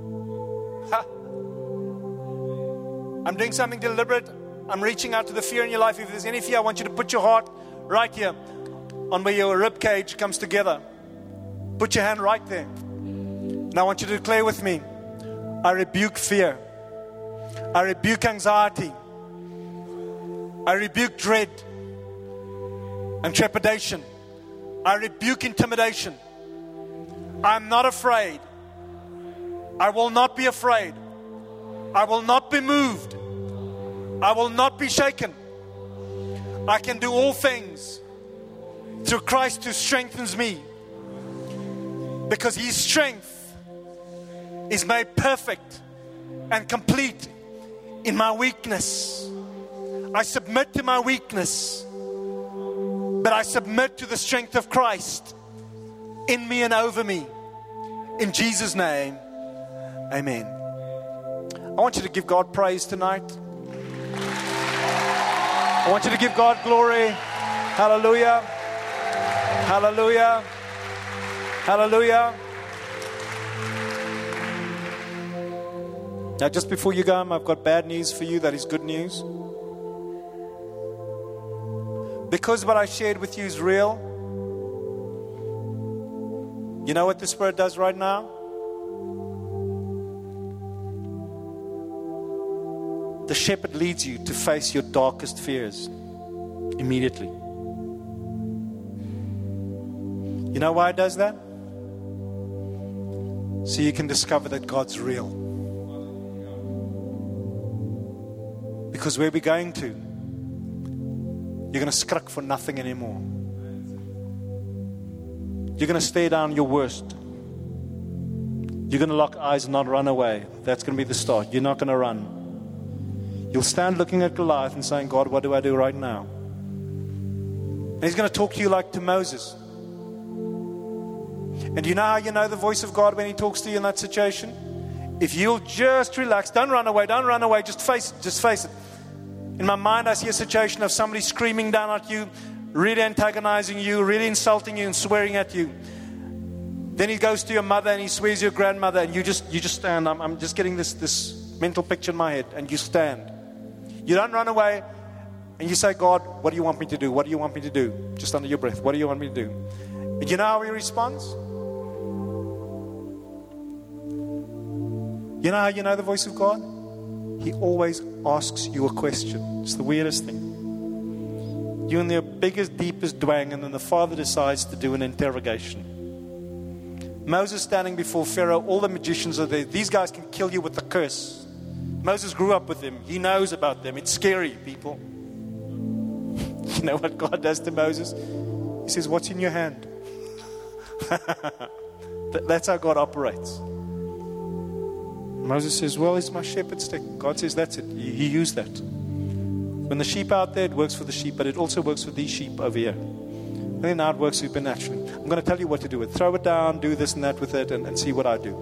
I'm doing something deliberate. I'm reaching out to the fear in your life. If there's any fear, I want you to put your heart right here on where your rib cage comes together. Put your hand right there. And I want you to declare with me, I rebuke fear. I rebuke anxiety. I rebuke dread and trepidation. I rebuke intimidation. I'm not afraid. I will not be afraid. I will not be moved. I will not be shaken. I can do all things through Christ who strengthens me. Because His strength is made perfect and complete in my weakness. I submit to my weakness, but I submit to the strength of Christ in me and over me. In Jesus' name, amen. I want you to give God praise tonight. I want you to give God glory. Hallelujah. Hallelujah. Hallelujah. Now, just before you go, I've got bad news for you that is good news. Because what I shared with you is real, you know what the Spirit does right now? The shepherd leads you to face your darkest fears immediately. You know why it does that? So you can discover that God's real. Because where we're going to, you're going to skrik for nothing anymore. You're going to stare down your worst. You're going to lock eyes and not run away. That's going to be the start. You're not going to run. You'll stand looking at Goliath and saying, God, what do I do right now? And He's going to talk to you like to Moses. And you know how you know the voice of God when He talks to you in that situation? If you'll just relax, don't run away, just face it. In my mind, I see a situation of somebody screaming down at you, really antagonizing you, really insulting you and swearing at you. Then he goes to your mother and he swears your grandmother, and you just stand. I'm just getting this mental picture in my head, and you stand. You don't run away, and you say, God, what do you want me to do? What do you want me to do? Just under your breath, what do you want me to do? And you know how He responds? You know how you know the voice of God? He always asks you a question. It's the weirdest thing. You're in the biggest, deepest dwang, and then the Father decides to do an interrogation. Moses standing before Pharaoh, all the magicians are there. These guys can kill you with a curse. Moses grew up with them. He knows about them. It's scary, people. You know what God does to Moses? He says, what's in your hand? That's how God operates. Moses says, well, it's my shepherd's stick. God says, that's it. He used that. When the sheep out there, it works for the sheep, but it also works for these sheep over here. And then now it works supernaturally. I'm going to tell you what to do with it. Throw it down, do this and that with it, and see what I do.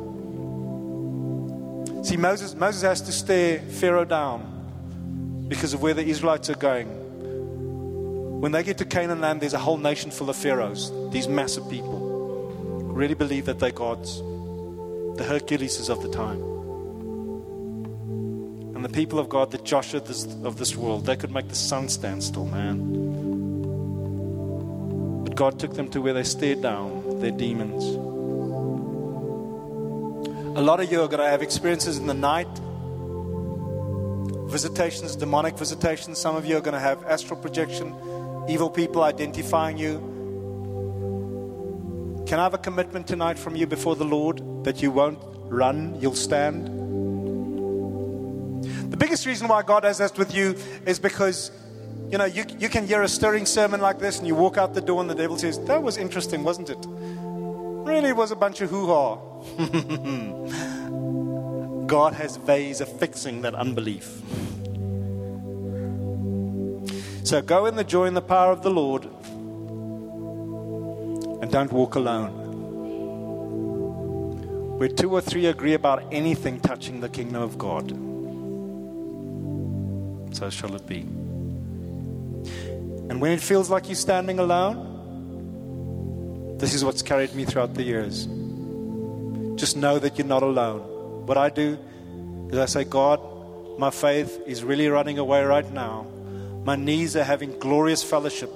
See, Moses has to stare Pharaoh down because of where the Israelites are going. When they get to Canaan land, there's a whole nation full of pharaohs, these massive people who really believe that they're gods, the Herculeses of the time. And the people of God, the Joshua of this world, they could make the sun stand still, man. But God took them to where they stared down their demons. A lot of you are going to have experiences in the night, visitations, demonic visitations. Some of you are going to have astral projection, evil people identifying you. Can I have a commitment tonight from you before the Lord that you won't run, you'll stand? The biggest reason why God has that with you is because, you know, you can hear a stirring sermon like this and you walk out the door and the devil says, that was interesting, wasn't it? Really, it was a bunch of hoo-ha. God has ways of fixing that unbelief. So go in the joy and the power of the Lord, and don't walk alone. Where 2 or 3 agree about anything touching the kingdom of God, so shall it be. And when it feels like you're standing alone, this is what's carried me throughout the years. Just know that you're not alone. What I do is I say, God, my faith is really running away right now. My knees are having glorious fellowship.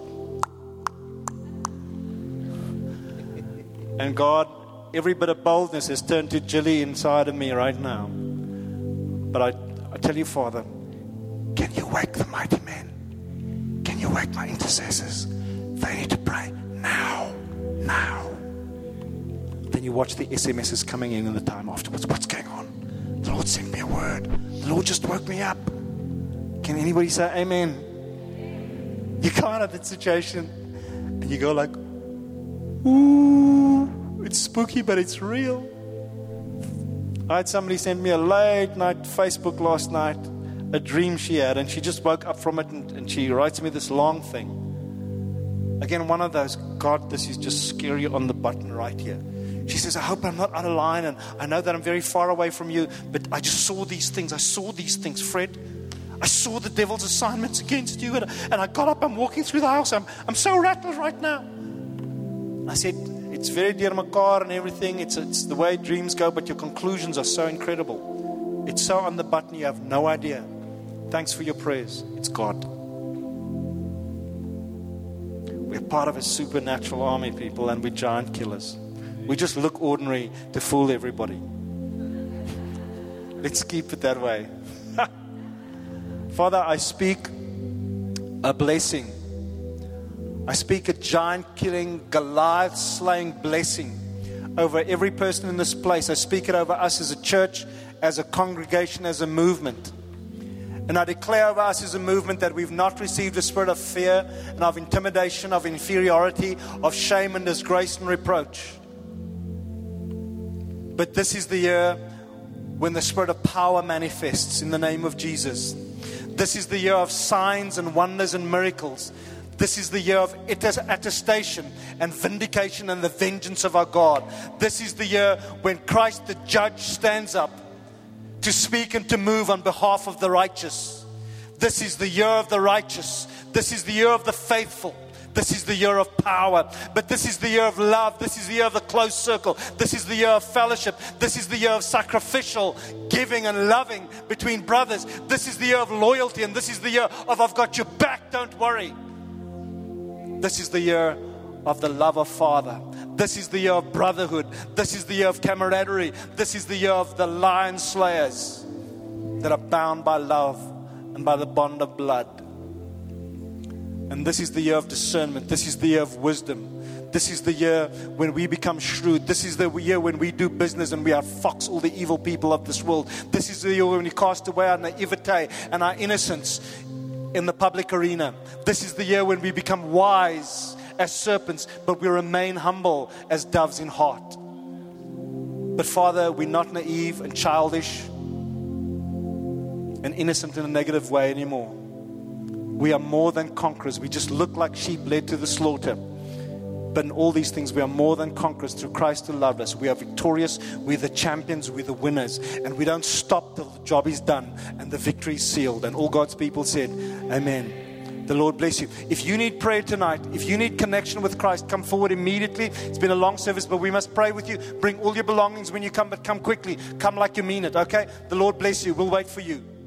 And God, every bit of boldness has turned to jelly inside of me right now. But I tell you, Father, can you wake the mighty men? Can you wake my intercessors? They need to pray now. Then you watch the SMSs coming in the time afterwards. What's going on? The Lord sent me a word. The Lord just woke me up. Can anybody say amen? You come out of that situation and you go like, ooh, it's spooky, but it's real. I had somebody send me a late night Facebook last night, a dream she had, and she just woke up from it and she writes me this long thing. Again, one of those, God, this is just scary on the button right here. She says, I hope I'm not out of line, and I know that I'm very far away from you, but I just saw these things. I saw these things, Fred. I saw the devil's assignments against you, and I got up, I'm walking through the house. I'm so rattled right now. I said, it's very dear mekaar and everything. It's the way dreams go, but your conclusions are so incredible. It's so on the button, you have no idea. Thanks for your prayers. It's God. We're part of a supernatural army, people, and we're giant killers. We just look ordinary to fool everybody. Let's keep it that way. Father, I speak a blessing. I speak a giant-killing, Goliath-slaying blessing over every person in this place. I speak it over us as a church, as a congregation, as a movement. And I declare over us as a movement that we've not received a spirit of fear and of intimidation, of inferiority, of shame and disgrace and reproach. But this is the year when the spirit of power manifests in the name of Jesus. This is the year of signs and wonders and miracles. This is the year of attestation and vindication and the vengeance of our God. This is the year when Christ the judge stands up to speak and to move on behalf of the righteous. This is the year of the righteous. This is the year of the faithful. This is the year of power. But this is the year of love. This is the year of the close circle. This is the year of fellowship. This is the year of sacrificial giving and loving between brothers. This is the year of loyalty. And this is the year of I've got your back, don't worry. This is the year of the love of Father. This is the year of brotherhood. This is the year of camaraderie. This is the year of the lion slayers that are bound by love and by the bond of blood. And this is the year of discernment. This is the year of wisdom. This is the year when we become shrewd. This is the year when we do business and we outfox all the evil people of this world. This is the year when we cast away our naivete and our innocence in the public arena. This is the year when we become wise as serpents, but we remain humble as doves in heart. But Father, we're not naive and childish and innocent in a negative way anymore. We are more than conquerors. We just look like sheep led to the slaughter. But in all these things, we are more than conquerors through Christ who loved us. We are victorious. We're the champions. We're the winners. And we don't stop till the job is done and the victory is sealed. And all God's people said, amen. The Lord bless you. If you need prayer tonight, if you need connection with Christ, come forward immediately. It's been a long service, but we must pray with you. Bring all your belongings when you come, but come quickly. Come like you mean it, okay? The Lord bless you. We'll wait for you.